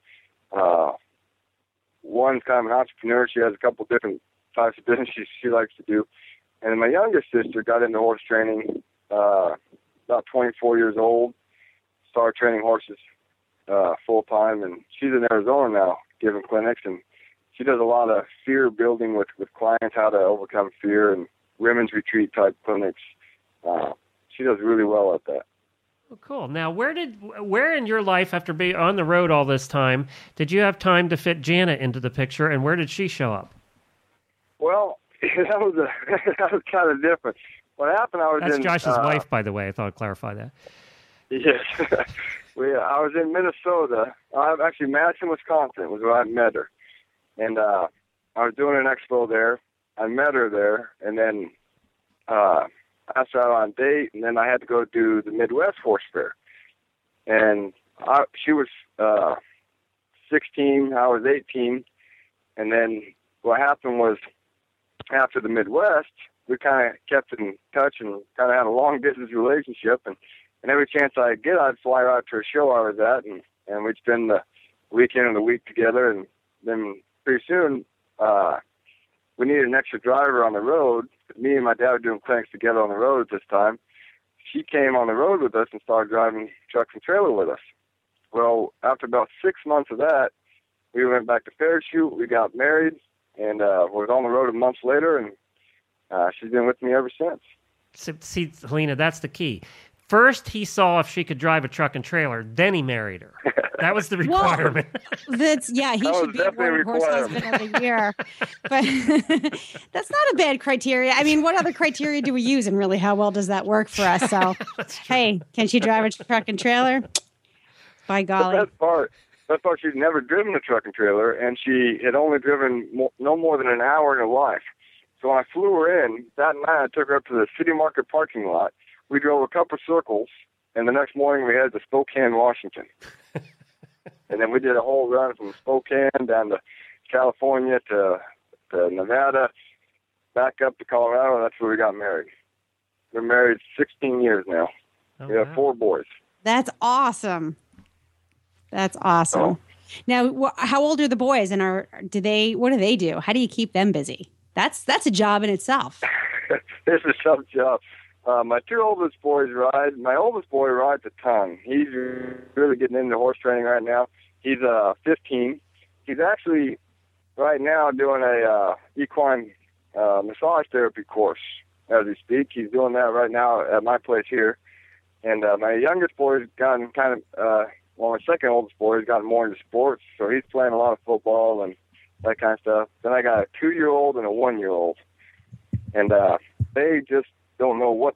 One's kind of an entrepreneur. She has a couple different types of business she likes to do. And my youngest sister got into horse training about 24 years old, started training horses full time, and she's in Arizona now giving clinics, and she does a lot of fear building with clients, how to overcome fear, and women's retreat type clinics. She does really well at that. Oh, cool. Now, where in your life, after being on the road all this time, did you have time to fit Janet into the picture, and where did she show up? Well, that was kind of different. What happened, That's Josh's wife, by the way. I thought I'd clarify that. Yes. I was in Minnesota. Actually, Madison, Wisconsin was where I met her. And I was doing an expo there. I met her there, and then asked her out on a date, and then I had to go do the Midwest Horse Fair. And she was 16, I was 18, and then what happened was after the Midwest, we kind of kept in touch and kind of had a long-distance relationship, and every chance I get, I'd fly her out to a show I was at, and we'd spend the weekend and the week together, and then pretty soon we needed an extra driver on the road. Me and my dad were doing clinics together on the road at this time. She came on the road with us and started driving trucks and trailer with us. Well, after about 6 months of that, we went back to Parachute. We got married, and was on the road a month later, and she's been with me ever since. See, Helena, that's the key. First, he saw if she could drive a truck and trailer. Then he married her. That was the requirement. Well, he should be a horse husband of the year. But that's not a bad criteria. I mean, what other criteria do we use, and really, how well does that work for us? So, hey, can she drive a truck and trailer? By golly. The best part, she's never driven a truck and trailer, and she had only driven no more than an hour in her life. So when I flew her in, that night I took her up to the City Market parking lot. We drove a couple circles, and the next morning we headed to Spokane, Washington. And then we did a whole run from Spokane down to California to Nevada, back up to Colorado, and that's where we got married. We're married 16 years now. We have 4 boys. That's awesome. That's awesome. Oh. Now, how old are the boys, and what do they do? How do you keep them busy? That's a job in itself. It's a tough job. My 2 oldest boys ride. My oldest boy rides a ton. He's really getting into horse training right now. He's 15. He's actually right now doing a equine massage therapy course as we speak. He's doing that right now at my place here. And my youngest boy's gotten kind of, my second oldest boy has gotten more into sports, so he's playing a lot of football and that kind of stuff. Then I got a 2-year-old and a 1-year-old. And they just don't know what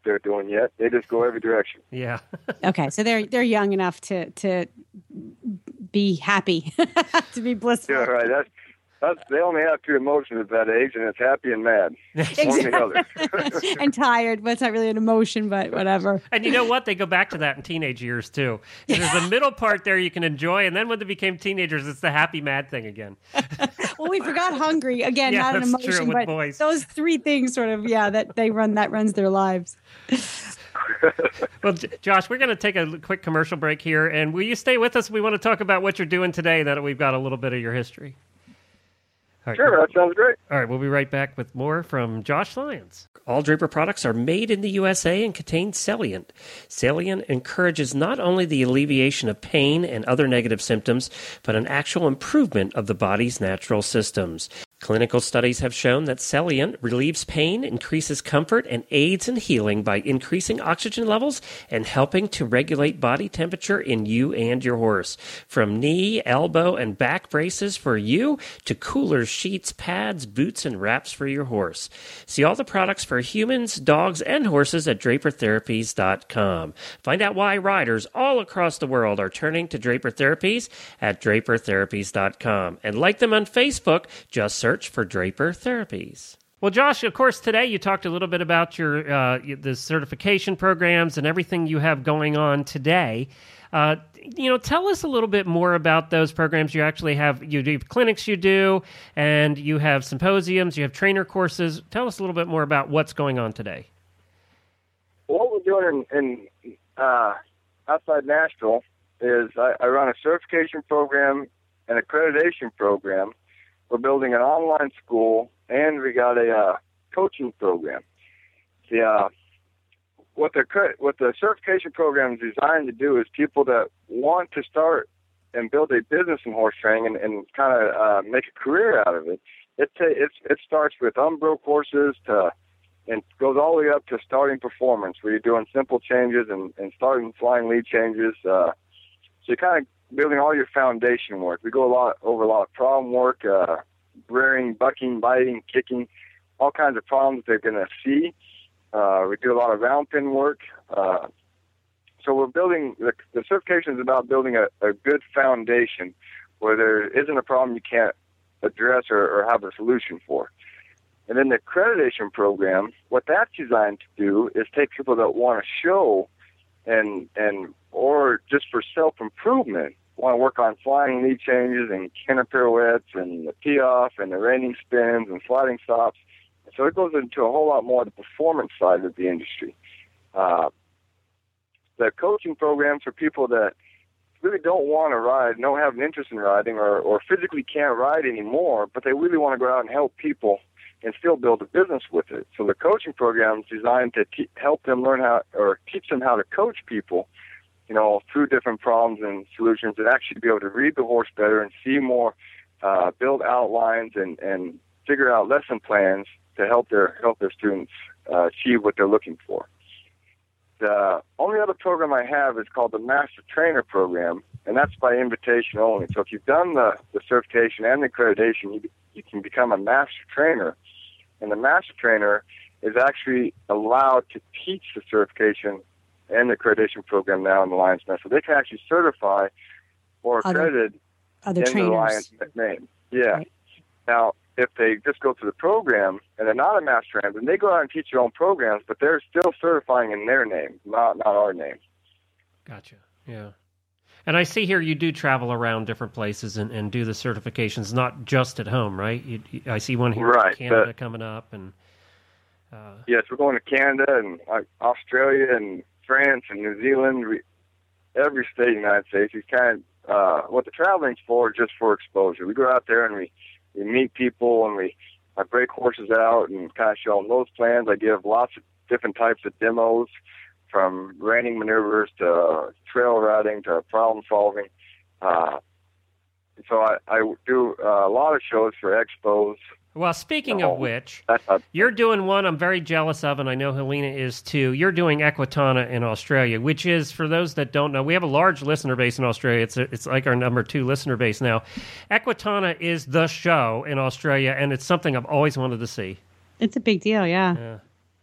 what they're doing yet. They just go every direction. Yeah. Okay, so they're young enough to be happy, to be blissful. Yeah, right. They only have two emotions at that age, and it's happy and mad. One or the other. And tired, but it's not really an emotion, but whatever. And you know what? They go back to that in teenage years, too. So there's a middle part there you can enjoy, and then when they became teenagers, it's the happy, mad thing again. Well, we forgot hungry. Again, Yeah, not an that's true emotion, with but boys. those three things sort of, that runs their lives. Well, Josh, we're going to take a quick commercial break here, and will you stay with us? We want to talk about what you're doing today, that we've got a little bit of your history. All right. Sure, that sounds great. All right, we'll be right back with more from Josh Lyons. All Draper products are made in the USA and contain Salient. Salient encourages not only the alleviation of pain and other negative symptoms, but an actual improvement of the body's natural systems. Clinical studies have shown that Salient relieves pain, increases comfort, and aids in healing by increasing oxygen levels and helping to regulate body temperature in you and your horse. From knee, elbow, and back braces for you to coolers, sheets, pads, boots, and wraps for your horse. See all the products for humans, dogs, and horses at DraperTherapies.com. Find out why riders all across the world are turning to Draper Therapies at DraperTherapies.com. And like them on Facebook, just search for Draper Therapies. Well, Josh, of course, today you talked a little bit about your the certification programs and everything you have going on today. Tell us a little bit more about those programs you actually have. You do clinics you do, and you have symposiums, you have trainer courses. Tell us a little bit more about what's going on today. What we're doing in outside Nashville is I run a certification program and accreditation program. We're building an online school, and we got a coaching program. What the certification program is designed to do is people that want to start and build a business in horse training and kind of make a career out of it. It starts with unbroke horses and goes all the way up to starting performance, where you're doing simple changes and starting flying lead changes. So you're kind of building all your foundation work. We go over a lot of problem work, rearing, bucking, biting, kicking, all kinds of problems they're going to see. We do a lot of round pin work. So we're building, the certification is about building a good foundation where there isn't a problem you can't address or have a solution for. And then the accreditation program, what that's designed to do is take people that want to show or just for self-improvement, want to work on flying lead changes and canter pirouettes and the tee-off and the reining spins and sliding stops. So it goes into a whole lot more of the performance side of the industry. The coaching programs for people that really don't want to ride, don't have an interest in riding, or physically can't ride anymore, but they really want to go out and help people and still build a business with it. So the coaching program is designed to help them learn how, or teach them how to coach people, through different problems and solutions, and actually be able to read the horse better and see more, build outlines and figure out lesson plans to help their students achieve what they're looking for. The only other program I have is called the Master Trainer Program, and that's by invitation only. So if you've done the certification and the accreditation, you can become a Master Trainer. And the Master Trainer is actually allowed to teach the certification and the accreditation program now in the Lion's Nest. So they can actually certify or accredit other in trainers. the Lion's name. Yeah. Right. Now, if they just go through the program and they're not a Master Trainer, then they go out and teach their own programs, but they're still certifying in their name, not our name. Gotcha. Yeah. And I see here you do travel around different places and do the certifications, not just at home, right? I see one here in Canada coming up. And yes, we're going to Canada and Australia and France and New Zealand, every state in the United States. It's kind of what the traveling's for, just for exposure. We go out there and we meet people, and I break horses out and kind of show them those plans. I give lots of different types of demos, from reining maneuvers to trail riding to problem solving. So I do a lot of shows for expos. Well, speaking of which, you're doing one I'm very jealous of, and I know Helena is too. You're doing Equitana in Australia, which is, for those that don't know, we have a large listener base in Australia. It's like our number 2 listener base now. Equitana is the show in Australia, and it's something I've always wanted to see. It's a big deal, yeah.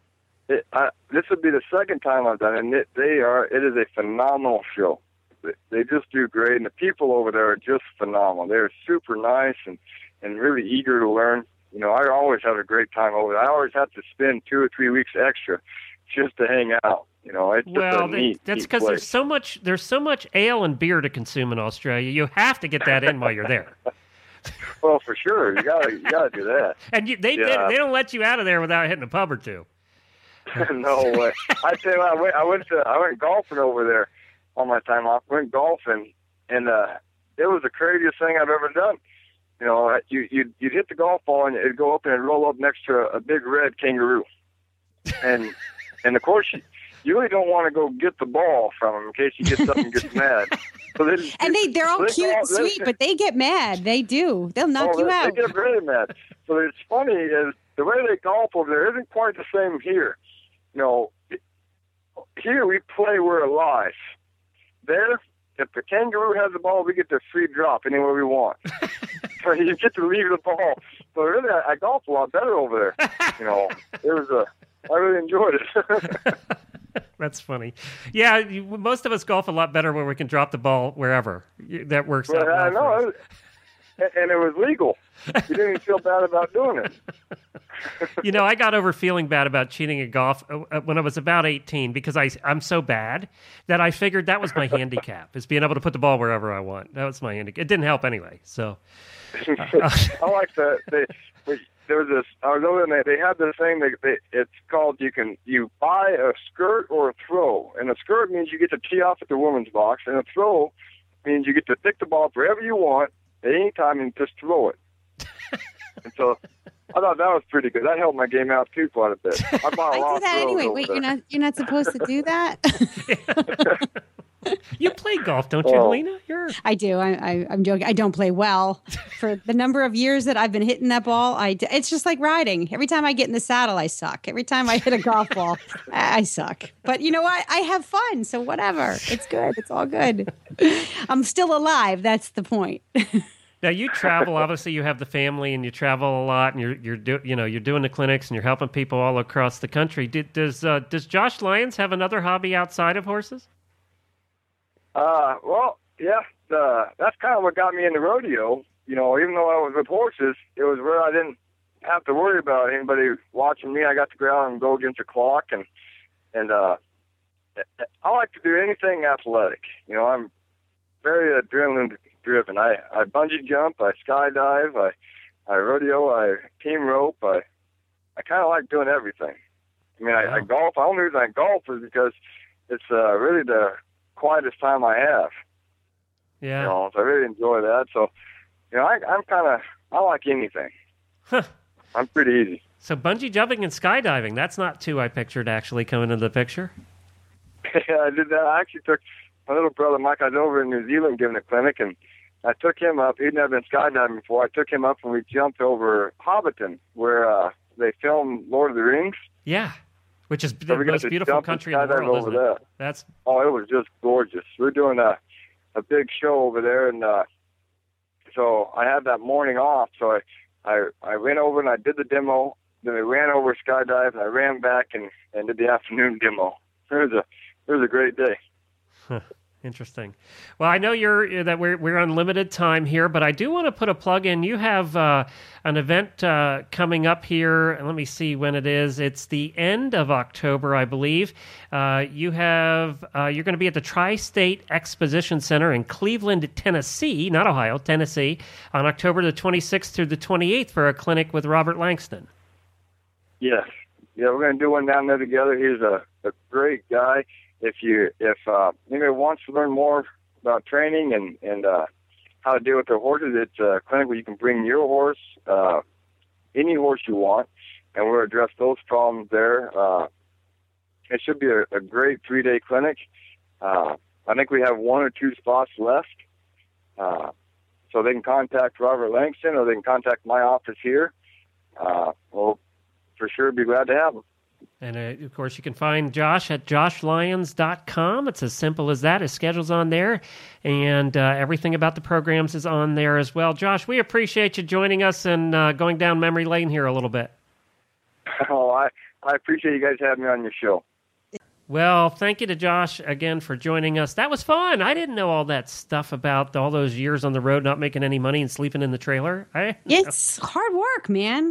This would be the second time I've done it. It is a phenomenal show. They just do great, and the people over there are just phenomenal. They're super nice and really eager to learn. You know, I always have a great time over there. I always have to spend 2 or 3 weeks extra just to hang out. You know, it's just a neat because there's so much ale and beer to consume in Australia. You have to get that in while you're there. Well, for sure, you gotta do that. And they don't let you out of there without hitting a pub or two. No way. I tell you what, I went golfing over there on my time off. Went golfing, and it was the craziest thing I've ever done. You know, you'd hit the golf ball and it'd go up and it'd roll up next to a big red kangaroo, and of course you really don't want to go get the ball from them in case you get something and gets mad. So they're all cute and sweet, but they get mad. They do. They'll knock you out. They get really mad. So it's funny is the way they golf over there isn't quite the same here. You know, here we play we're alive. There, if the kangaroo has the ball, we get the free drop anywhere we want. So you get to leave the ball. So really, I golf a lot better over there. You know, I really enjoyed it. That's funny. Yeah, most of us golf a lot better where we can drop the ball wherever. That works out well I know, and it was legal. You didn't even feel bad about doing it. You know, I got over feeling bad about cheating at golf when I was about 18 because I'm so bad that I figured that was my handicap, is being able to put the ball wherever I want. That was my handicap. It didn't help anyway, so. I like that. There was this. I was over there. They had this thing. It's called. You buy a skirt or a throw, and a skirt means you get to tee off at the women's box, and a throw means you get to pick the ball up wherever you want at any time and just throw it. And so I thought that was pretty good. That helped my game out too quite a bit. I bought a lot do that of anyway. Wait, you're not supposed to do that. You play golf, don't you, Helena? I do. I'm joking. I don't play well. For the number of years that I've been hitting that ball, it's just like riding. Every time I get in the saddle, I suck. Every time I hit a golf ball, I suck. But you know what? I have fun, so whatever. It's good. It's all good. I'm still alive. That's the point. Now you travel. Obviously, you have the family, and you travel a lot, and you're doing the clinics, and you're helping people all across the country. Does Josh Lyons have another hobby outside of horses? Well, yeah. That's kind of what got me into rodeo. You know, even though I was with horses, it was where I didn't have to worry about anybody watching me. I got to go out and go against the clock, and I like to do anything athletic. You know, I'm very adrenaline driven. I bungee jump, I skydive, I rodeo, I team rope. I kind of like doing everything. I mean, I golf. The only reason I golf is because it's really the quietest time I have. Yeah. You know, so I really enjoy that. So, you know, I like anything. Huh. I'm pretty easy. So bungee jumping and skydiving, that's not two I pictured actually coming into the picture. Yeah, I did that. I actually took my little brother Mike. I was over in New Zealand giving a clinic, and I took him up. He'd never been skydiving before. I took him up, and we jumped over Hobbiton, where they filmed Lord of the Rings. Yeah, which is the most beautiful country in the world, isn't it? It was just gorgeous. We're doing a big show over there, and so I had that morning off. So I went over and I did the demo. Then we ran over skydive, and I ran back and did the afternoon demo. It was a great day. Huh. Interesting. Well, I know we're on limited time here, but I do want to put a plug in. You have an event coming up here, and let me see when it is. It's the end of October, I believe. You're going to be at the Tri-State Exposition Center in Cleveland, Tennessee, not Ohio, Tennessee, on October the 26th through the 28th for a clinic with Robert Langston. Yes. Yeah, we're going to do one down there together. He's a great guy. If anybody wants to learn more about training and how to deal with their horses, it's a clinic where you can bring your horse, any horse you want, and we'll address those problems there. It should be a great 3-day clinic. I think we have 1 or 2 spots left. So they can contact Robert Langston or they can contact my office here. We'll for sure be glad to have them. And, of course, you can find Josh at joshlyons.com. It's as simple as that. His schedule's on there, and everything about the programs is on there as well. Josh, we appreciate you joining us and going down memory lane here a little bit. Oh, I I appreciate you guys having me on your show. Well, thank you to Josh again for joining us. That was fun. I didn't know all that stuff about all those years on the road, not making any money and sleeping in the trailer. It's hard work, man.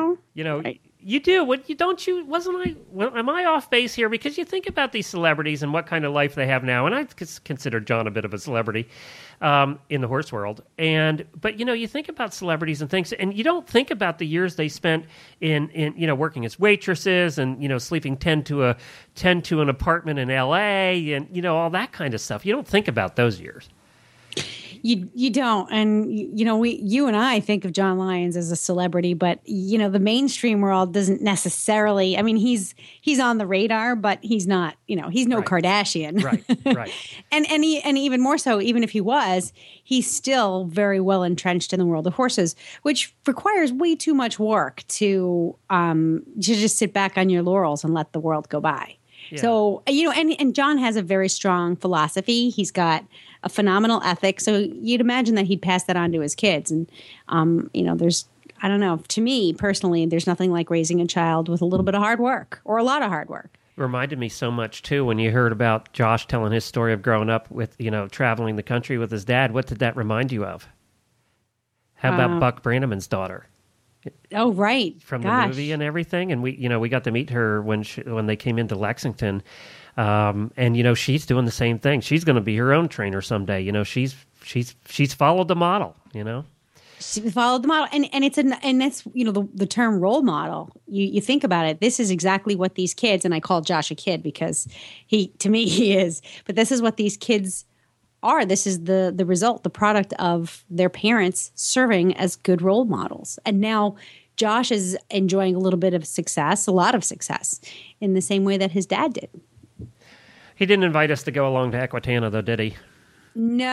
You do. What you don't you? Wasn't I? Well, am I off base here? Because you think about these celebrities and what kind of life they have now, and I consider John a bit of a celebrity in the horse world. But you think about celebrities and things, and you don't think about the years they spent in working as waitresses and sleeping 10 to an apartment in L.A. and all that kind of stuff. You don't think about those years. You don't, and you and I think of John Lyons as a celebrity, but the mainstream world doesn't necessarily. I mean, he's on the radar, but he's not. He's no Kardashian, right. and even more so, even if he was, he's still very well entrenched in the world of horses, which requires way too much work to just sit back on your laurels and let the world go by. Yeah. So, and John has a very strong philosophy. He's got a phenomenal ethic. So you'd imagine that he'd pass that on to his kids. And, I don't know, to me personally, there's nothing like raising a child with a little bit of hard work or a lot of hard work. Reminded me so much, too, when you heard about Josh telling his story of growing up with, traveling the country with his dad. What did that remind you of? How about Buck Brannaman's daughter? Oh, right. From the movie and everything. And we got to meet her when they came into Lexington. And she's doing the same thing. She's going to be her own trainer someday. She's followed the model, She followed the model. And that's, the term role model. You think about it. This is exactly what these kids, and I call Josh a kid because to me he is, but this is what these kids are. This is the result, the product of their parents serving as good role models. And now Josh is enjoying a little bit of success, a lot of success, in the same way that his dad did. He didn't invite us to go along to Equitana, though, did he? No.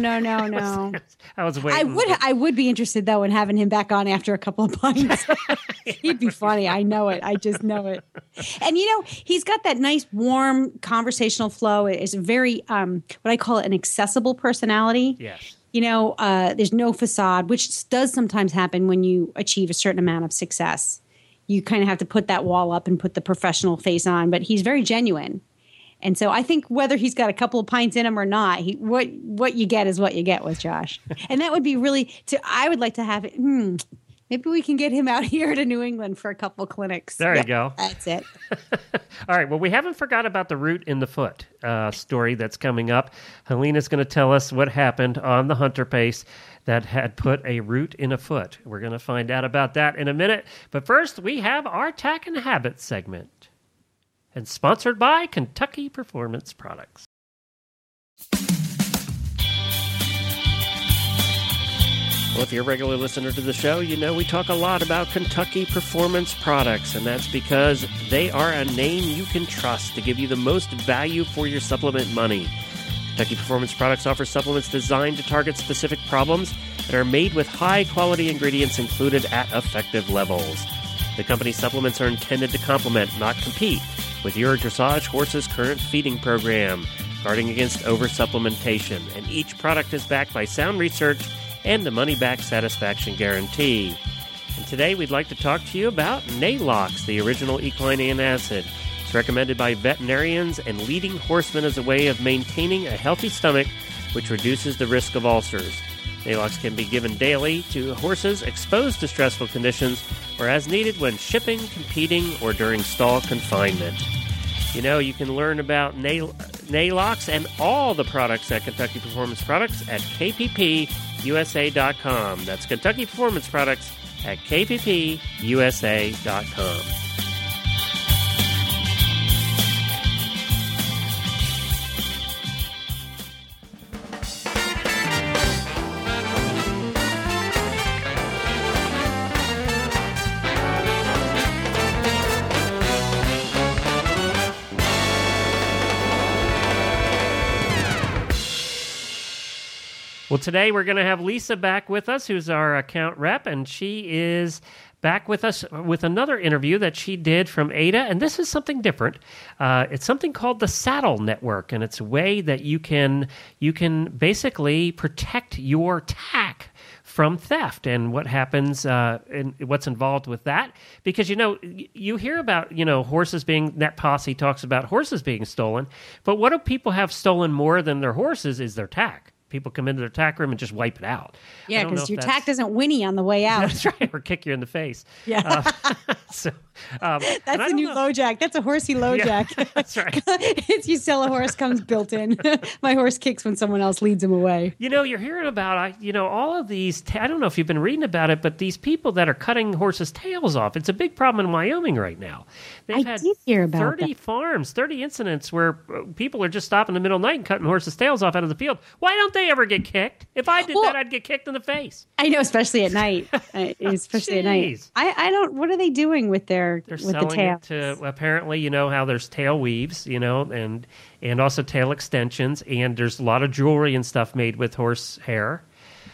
I was waiting. I would be interested, though, in having him back on after a couple of pints. He'd be funny. I know it. I just know it. And, he's got that nice, warm, conversational flow. It's very, what I call an accessible personality. Yes. There's no facade, which does sometimes happen when you achieve a certain amount of success. You kind of have to put that wall up and put the professional face on, but he's very genuine. And so I think whether he's got a couple of pints in him or not, what you get is what you get with Josh. And that would be really, I would like to have it. Maybe we can get him out here to New England for a couple clinics. There you go. That's it. All right. Well, we haven't forgot about the root in the foot story that's coming up. Helena's going to tell us what happened on the Hunter Pace that had put a root in a foot. We're going to find out about that in a minute. But first, we have our Tack and Habit segment. And sponsored by Kentucky Performance Products. Well, if you're a regular listener to the show, we talk a lot about Kentucky Performance Products, and that's because they are a name you can trust to give you the most value for your supplement money. Kentucky Performance Products offers supplements designed to target specific problems and are made with high-quality ingredients included at effective levels. The company's supplements are intended to complement, not compete, with your dressage horse's current feeding program, guarding against oversupplementation, and each product is backed by sound research and the money-back satisfaction guarantee. And today we'd like to talk to you about Neigh-Lox, the original equine antacid. It's recommended by veterinarians and leading horsemen as a way of maintaining a healthy stomach, which reduces the risk of ulcers. Neigh-Lox can be given daily to horses exposed to stressful conditions or as needed when shipping, competing, or during stall confinement. You can learn about Neigh-Lox and all the products at Kentucky Performance Products at kppusa.com. That's Kentucky Performance Products at kppusa.com. Well, today we're going to have Lisa back with us, who's our account rep, and she is back with us with another interview that she did from Ada, and this is something different. It's something called the Saddle Network, and it's a way that you can basically protect your tack from theft and what happens and what's involved with that. Because, you hear about, horses being, Net Posse talks about horses being stolen, but what do people have stolen more than their horses is their tack. People come into their tack room and just wipe it out. Yeah, because your tack doesn't whinny on the way out. That's right, or kick you in the face. Yeah. That's a new LoJack. That's a horsey LoJack. Yeah, that's right. It's you sell a horse, comes built in. My horse kicks when someone else leads him away. You're hearing about, all of these, I don't know if you've been reading about it, but these people that are cutting horses' tails off, it's a big problem in Wyoming right now. They've had did hear about 30 farms, 30 incidents where people are just stopping in the middle of the night and cutting horses' tails off out of the field. Why don't they ever get kicked? If I did that, I'd get kicked in the face. I know, especially at night. Especially at night. I don't, what are they doing with They're with selling the tail? it to, apparently, how there's tail weaves, and also tail extensions, and there's a lot of jewelry and stuff made with horse hair.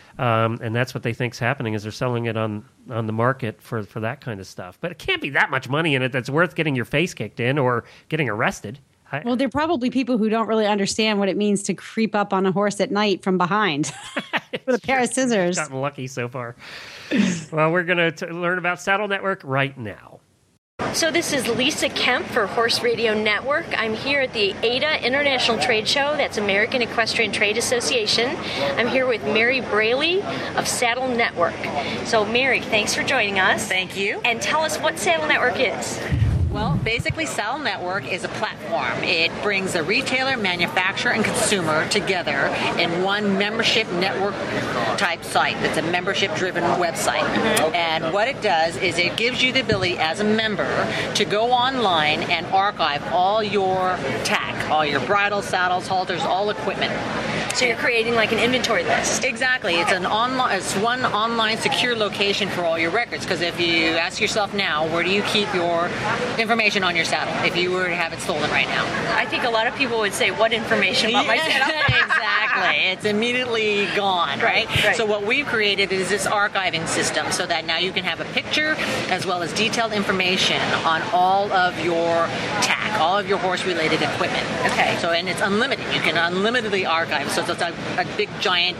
And that's what they think's happening is they're selling it on the market for that kind of stuff. But it can't be that much money in it that's worth getting your face kicked in or getting arrested. Well, they're probably people who don't really understand what it means to creep up on a horse at night from behind with a pair of scissors. Gotten lucky so far. Well, we're going to learn about Saddle Network right now. So this is Lisa Kemp for Horse Radio Network. I'm here at the ADA International Trade Show. That's American Equestrian Trade Association. I'm here with Mary Braley of Saddle Network. So Mary, thanks for joining us. Thank you. And tell us what Saddle Network is. Well, basically, Saddle Network is a platform. It brings the retailer, manufacturer, and consumer together in one membership network type site. It's a membership-driven website. Mm-hmm. And what it does is it gives you the ability as a member to go online and archive all your tack, all your bridles, saddles, halters, all equipment. So you're creating like an inventory list. Exactly. It's one online secure location for all your records. Because if you ask yourself now, where do you keep your information on your saddle if you were to have it stolen right now? I think a lot of people would say, what information about my saddle? Exactly. It's immediately gone, right? So what we've created is this archiving system so that now you can have a picture as well as detailed information on all of your tack, all of your horse-related equipment. Okay. So, and it's unlimited. You can unlimitedly archive. So it's a big, giant,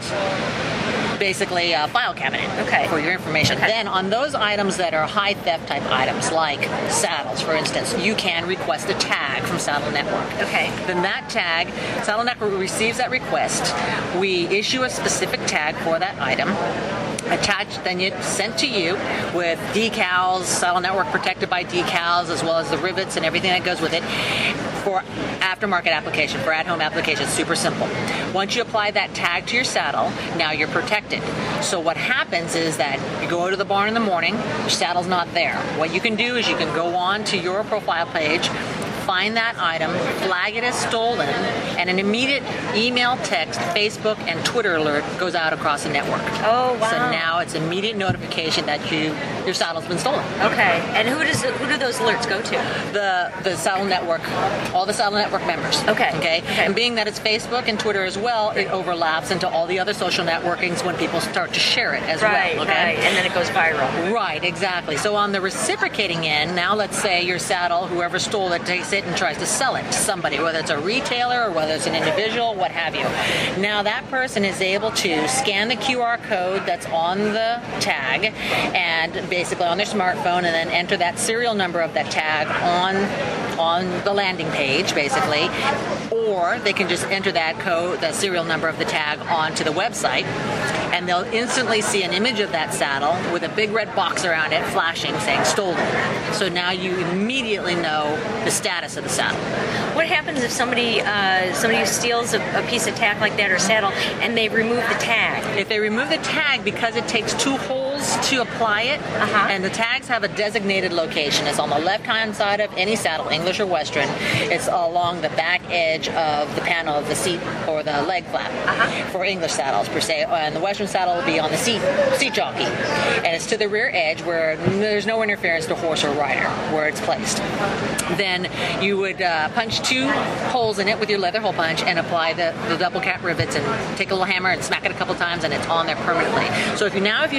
basically file cabinet for your information. Okay. Then on those items that are high theft type items, like saddles, for instance, you can request a tag from Saddle Network. Okay. Then that tag, Saddle Network receives that request. We issue a specific tag for that item. Attached, then it's sent to you with decals, Saddle Network protected by decals, as well as the rivets and everything that goes with it for aftermarket application, for at-home application. Super simple. Once you apply that tag to your saddle, now you're protected. So what happens is that you go to the barn in the morning, your saddle's not there. What you can do is you can go on to your profile page, find that item, flag it as stolen, and an immediate email, text, Facebook, and Twitter alert goes out across the network. Oh, wow. So now it's immediate notification that your saddle's been stolen. Okay. And who do those alerts go to? The Saddle Network, all the Saddle Network members. Okay. And being that it's Facebook and Twitter as well, it overlaps into all the other social networkings when people start to share it as well. Okay? Right. And then it goes viral. Right, exactly. So on the reciprocating end, now let's say your saddle, whoever stole it, takes it and tries to sell it to somebody, whether it's a retailer or whether it's an individual, what have you. Now that person is able to scan the QR code that's on the tag and basically on their smartphone and then enter that serial number of that tag on the landing page, basically. Or they can just enter that code, the serial number of the tag onto the website, and they'll instantly see an image of that saddle with a big red box around it flashing saying stolen. So now you immediately know the status of the saddle. What happens if somebody steals a piece of tack like that or saddle and they remove the tag? If they remove the tag, because it takes 2 holes to apply it, and the tags have a designated location. It's on the left-hand side of any saddle, English or Western. It's along the back edge of the panel of the seat or the leg flap for English saddles per se, and the Western saddle will be on the seat jockey, and it's to the rear edge where there's no interference to horse or rider where it's placed. Then you would punch 2 holes in it with your leather hole punch and apply the double cap rivets and take a little hammer and smack it a couple times and it's on there permanently. So if you try to take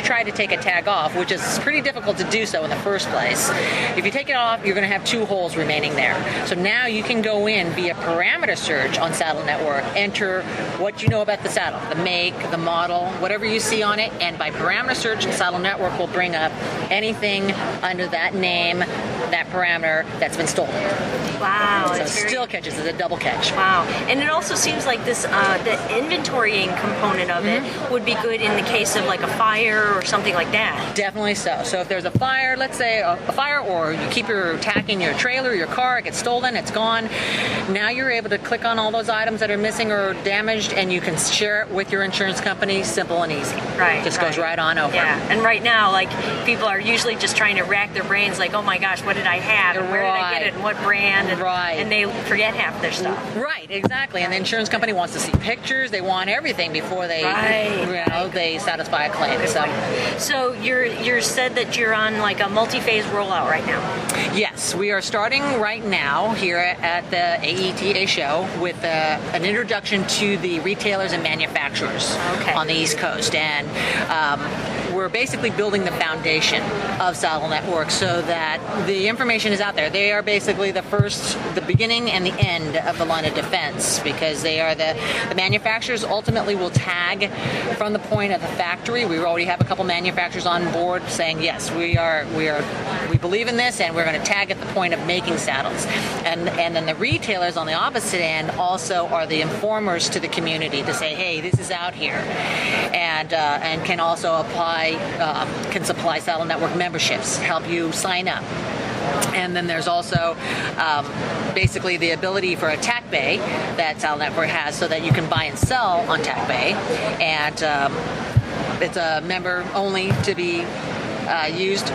take a tag off, which is pretty difficult to do so in the first place. If you take it off, you're going to have 2 holes remaining there. So now you can go in via parameter search on Saddle Network, enter what you know about the saddle, the make, the model, whatever you see on it, and by parameter search, Saddle Network will bring up anything under that name, that parameter that's been stolen. Wow. So it still catches. It's a double catch. Wow. And it also seems like this, the inventorying component of it would be good in the case of like a fire or something like that. Definitely so. So if there's a fire, let's say a fire, or you keep your tag in your trailer, your car, it gets stolen, it's gone. Now you're able to click on all those items that are missing or damaged, and you can share it with your insurance company. Simple and easy. Right. Just goes right on over. Yeah. And right now, like, people are usually just trying to rack their brains, like, oh my gosh, what did I have? And where did I get it? And what brand? And, and they forget half their stuff. Right, exactly. And the insurance company wants to see pictures. They want everything before they, they satisfy a claim. So you're said that you're on like a multi-phase rollout right now. Yes, we are starting right now here at the AETA show with an introduction to the retailers and manufacturers on the East Coast. And we're basically building the foundation of Saddle Network so that the information is out there. They are basically the beginning and the end of the line of defense, because they are the manufacturers ultimately will tag from the point of the factory. We already have a couple manufacturers on board saying, yes, we believe in this, and we're going to tag at the point of making saddles. And then the retailers on the opposite end also are the informers to the community to say, hey, this is out here, and can also can supply Saddle Network memberships, help you sign up. And then there's also basically the ability for a TACBay that Saddle Network has, so that you can buy and sell on TACBay, and it's a member only to be used.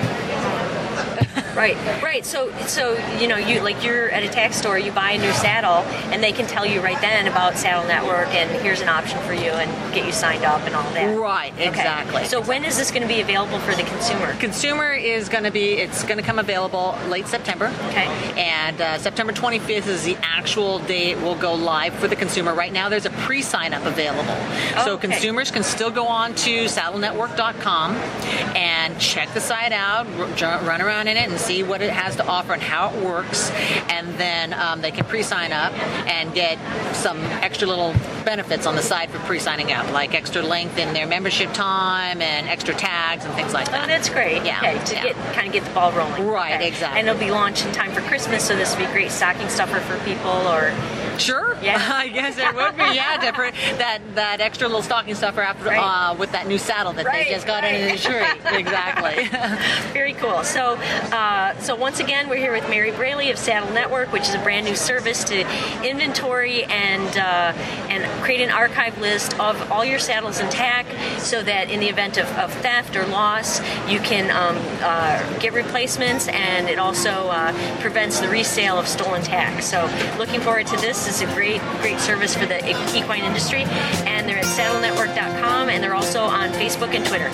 Right. So you're at a tax store, you buy a new saddle, and they can tell you right then about Saddle Network, and here's an option for you, and get you signed up and all that. Right, exactly. So when is this going to be available for the consumer? Consumer is going to come available late September. Okay. And September 25th is the actual day it will go live for the consumer. Right now there's a pre-sign up available. So consumers can still go on to saddlenetwork.com and check the site out, run around in it and see what it has to offer and how it works, and then they can pre-sign up and get some extra little benefits on the side for pre-signing up, like extra length in their membership time and extra tags and things like that. Oh, that's great. Yeah. Okay, to get the ball rolling. Right, exactly. And it'll be launched in time for Christmas, so this would be a great stocking stuffer for people, or... Sure. Yeah. I guess it would be. Yeah, different. That extra little stocking stuffer after with that new saddle that they just got into the tree. Exactly. Very cool. So once again, we're here with Mary Braley of Saddle Network, which is a brand new service to inventory and create an archive list of all your saddles and tack, so that in the event of theft or loss, you can get replacements, and it also prevents the resale of stolen tack. So looking forward to this. This is a great service for the equine industry, and they're at saddlenetwork.com, and they're also on Facebook and Twitter.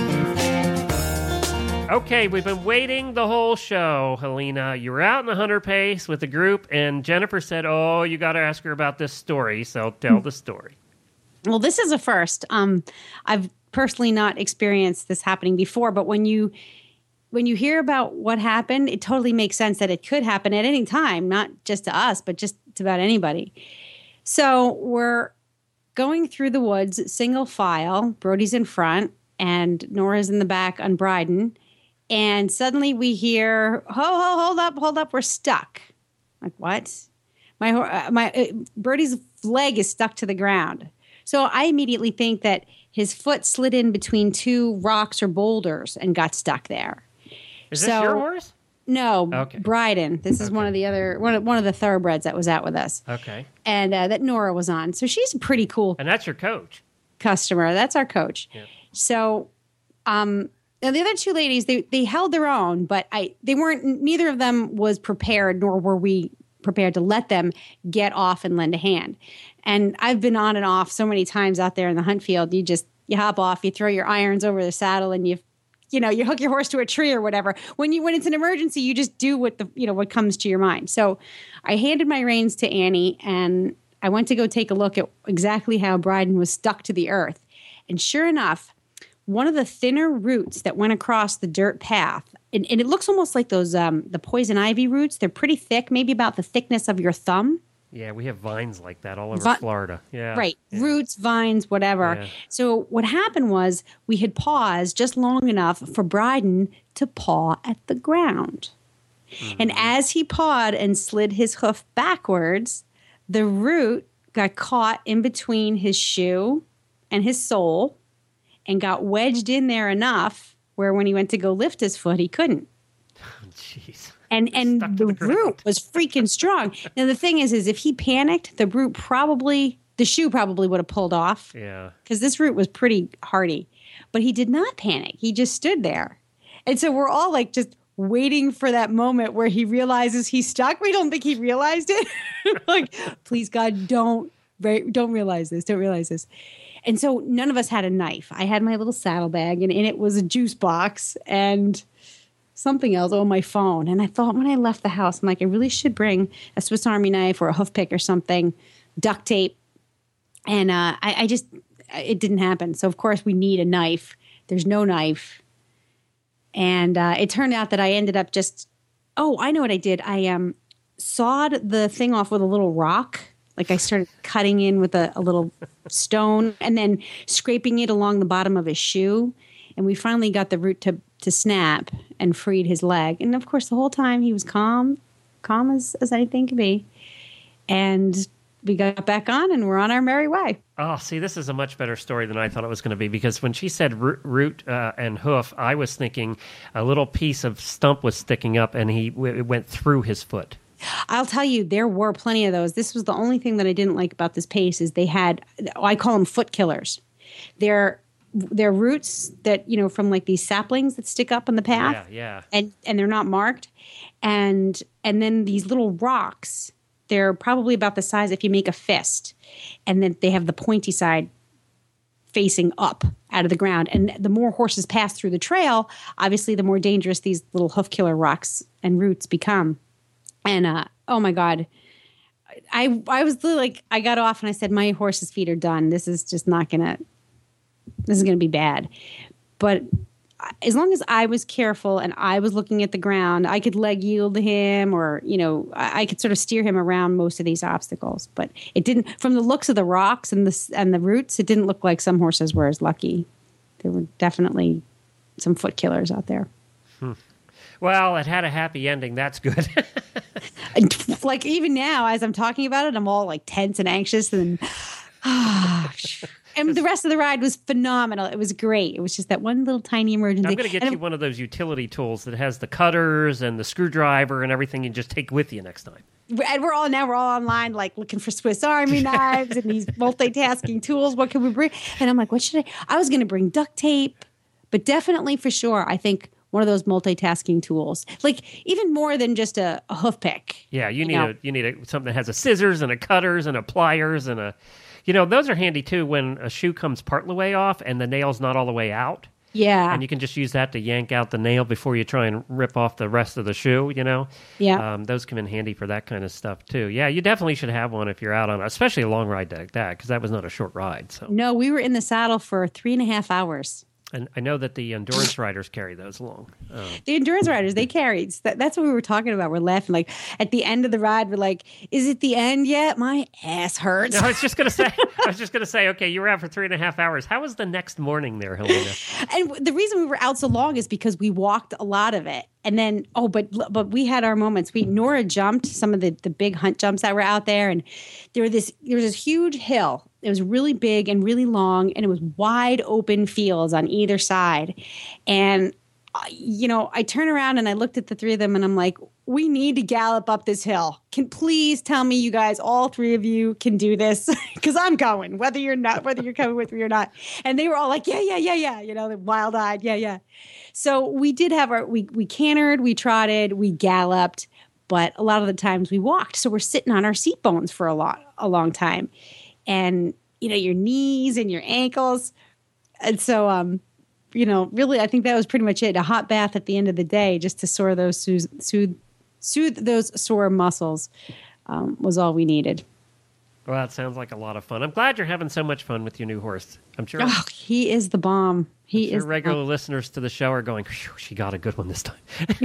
Okay, we've been waiting the whole show, Helena. You were out in the 100 pace with the group, and Jennifer said, oh, you got to ask her about this story, so tell the story. Well, this is a first. I've personally not experienced this happening before, but when you hear about what happened, it totally makes sense that it could happen at any time, not just to us, but just to about anybody. So we're going through the woods, single file. Brody's in front, and Nora's in the back unbridled. And suddenly we hear, hold up, we're stuck. Like, what? Brody's leg is stuck to the ground. So I immediately think that his foot slid in between two rocks or boulders and got stuck there. Is this your horse? No, Bryden. This is one of the thoroughbreds that was out with us. Okay. And that Nora was on. So she's a pretty cool. And that's your coach. Customer. That's our coach. Yep. So, now the other two ladies, they held their own, but neither of them was prepared, nor were we prepared to let them get off and lend a hand. And I've been on and off so many times out there in the hunt field. You hop off, you throw your irons over the saddle, and you hook your horse to a tree or whatever. When it's an emergency, you just do what comes to your mind. So I handed my reins to Annie, and I went to go take a look at exactly how Bryden was stuck to the earth. And sure enough, one of the thinner roots that went across the dirt path, and it looks almost like those the poison ivy roots. They're pretty thick, maybe about the thickness of your thumb. Yeah, we have vines like that all over Florida. Yeah, right. Yeah. Roots, vines, whatever. Yeah. So what happened was we had paused just long enough for Bryden to paw at the ground. Mm-hmm. And as he pawed and slid his hoof backwards, the root got caught in between his shoe and his sole and got wedged in there enough where when he went to go lift his foot, he couldn't. Jeez. And the root was freaking strong. Now, the thing is if he panicked, the shoe probably would have pulled off. Yeah. Because this root was pretty hardy. But he did not panic. He just stood there. And so we're all like just waiting for that moment where he realizes he's stuck. We don't think he realized it. Like, please, God, don't realize this. Don't realize this. And so none of us had a knife. I had my little saddlebag, and in it was a juice box and something else on my phone. And I thought when I left the house, I'm like, I really should bring a Swiss Army knife or a hoof pick or something, duct tape. And it didn't happen. So, of course, we need a knife. There's no knife. And it turned out that I ended up I know what I did. I sawed the thing off with a little rock. Like I started cutting in with a little stone and then scraping it along the bottom of his shoe. And we finally got the root to snap and freed his leg. And, of course, the whole time he was calm as anything could be. And we got back on and we're on our merry way. Oh, see, this is a much better story than I thought it was going to be, because when she said root and hoof, I was thinking a little piece of stump was sticking up and it went through his foot. I'll tell you, there were plenty of those. This was the only thing that I didn't like about this pace is they had, I call them foot killers. They're roots that, from like these saplings that stick up in the path. Yeah. And they're not marked. And then these little rocks, they're probably about the size if you make a fist. And then they have the pointy side facing up out of the ground. And the more horses pass through the trail, obviously the more dangerous these little hoof killer rocks and roots become. And oh my God, I was like, I got off and I said, my horse's feet are done. This is going to be bad. But as long as I was careful and I was looking at the ground, I could leg yield to him, or, I could sort of steer him around most of these obstacles. But it didn't, from the looks of the rocks and the roots, it didn't look like some horses were as lucky. There were definitely some foot killers out there. Well, it had a happy ending. That's good. Like even now, as I'm talking about it, I'm all like tense and anxious, and and the rest of the ride was phenomenal. It was great. It was just that one little tiny emergency. I'm going to get you one of those utility tools that has the cutters and the screwdriver and everything you just take with you next time. And we're all online, like looking for Swiss Army knives and these multitasking tools. What can we bring? And I'm like, what should I was going to bring duct tape, but definitely for sure, I think one of those multitasking tools, like even more than just a hoof pick. Yeah, you need something that has a scissors and a cutters and a pliers and a, those are handy too when a shoe comes part of the way off and the nail's not all the way out. Yeah. And you can just use that to yank out the nail before you try and rip off the rest of the shoe, Yeah. Those come in handy for that kind of stuff too. Yeah, you definitely should have one if you're out on, especially a long ride like that, because that was not a short ride. So. No, we were in the saddle for 3.5 hours. And I know that the endurance riders carry those along. The endurance riders, they carry. That's what we were talking about. We're laughing. Like at the end of the ride, we're like, is it the end yet? My ass hurts. No, I was just going to say, okay, you were out for 3.5 hours. How was the next morning there, Helena? And the reason we were out so long is because we walked a lot of it. And then, but we had our moments. Nora jumped some of the big hunt jumps that were out there. And there was this huge hill. It was really big and really long, and it was wide open fields on either side. And, I turned around and I looked at the three of them and I'm like, we need to gallop up this hill. Please tell me you guys, all three of you can do this, because I'm going, whether you're coming with me or not. And they were all like, yeah. They're wild-eyed, yeah. So we did have we cantered, we trotted, we galloped, but a lot of the times we walked. So we're sitting on our seat bones for a long time. And, your knees and your ankles. And so, really, I think that was pretty much it. A hot bath at the end of the day, just to soothe those sore muscles, was all we needed. Well, that sounds like a lot of fun. I'm glad you're having so much fun with your new horse. I'm sure. Oh, he is the bomb. He is regular listeners to the show are going, she got a good one this time.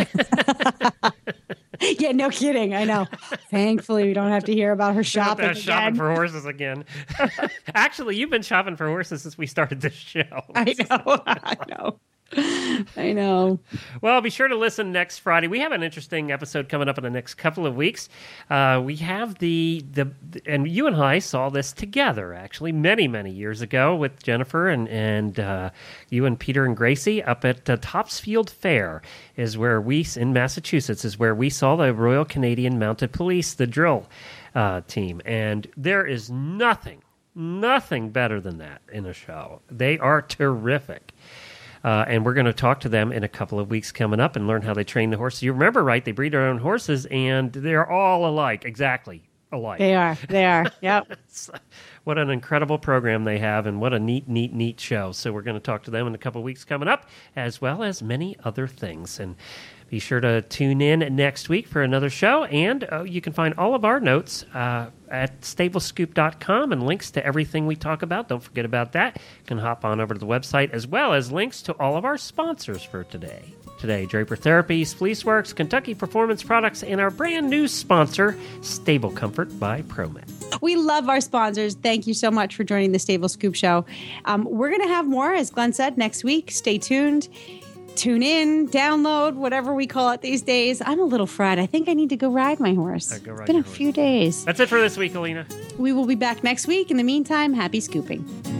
Yeah, no kidding. I know. Thankfully, we don't have to hear about her shopping again. Shopping for horses again. Actually, you've been shopping for horses since we started this show. I know. I know. Well, be sure to listen next Friday. We have an interesting episode coming up in the next couple of weeks. We have and you and I saw this together, actually, many, many years ago with Jennifer and you and Peter and Gracie up at Topsfield Fair in Massachusetts, is where we saw the Royal Canadian Mounted Police, the drill team. And there is nothing better than that in a show. They are terrific. And we're going to talk to them in a couple of weeks coming up and learn how they train the horses. You remember, right? They breed their own horses, and they're all alike, exactly alike. They are. Yep. What an incredible program they have, and what a neat show. So we're going to talk to them in a couple of weeks coming up, as well as many other things. And be sure to tune in next week for another show. And you can find all of our notes at stablescoop.com and links to everything we talk about. Don't forget about that. You can hop on over to the website, as well as links to all of our sponsors for today. Today, Draper Therapies, Fleeceworks, Kentucky Performance Products, and our brand new sponsor, Stable Comfort by ProMed. We love our sponsors. Thank you so much for joining the Stable Scoop Show. We're going to have more, as Glenn said, next week. Stay tuned. Tune in, download, whatever we call it these days. I'm a little fried. I think I need to go ride my horse. It's been a few days. That's it for this week, Alina. We will be back next week. In the meantime, happy scooping.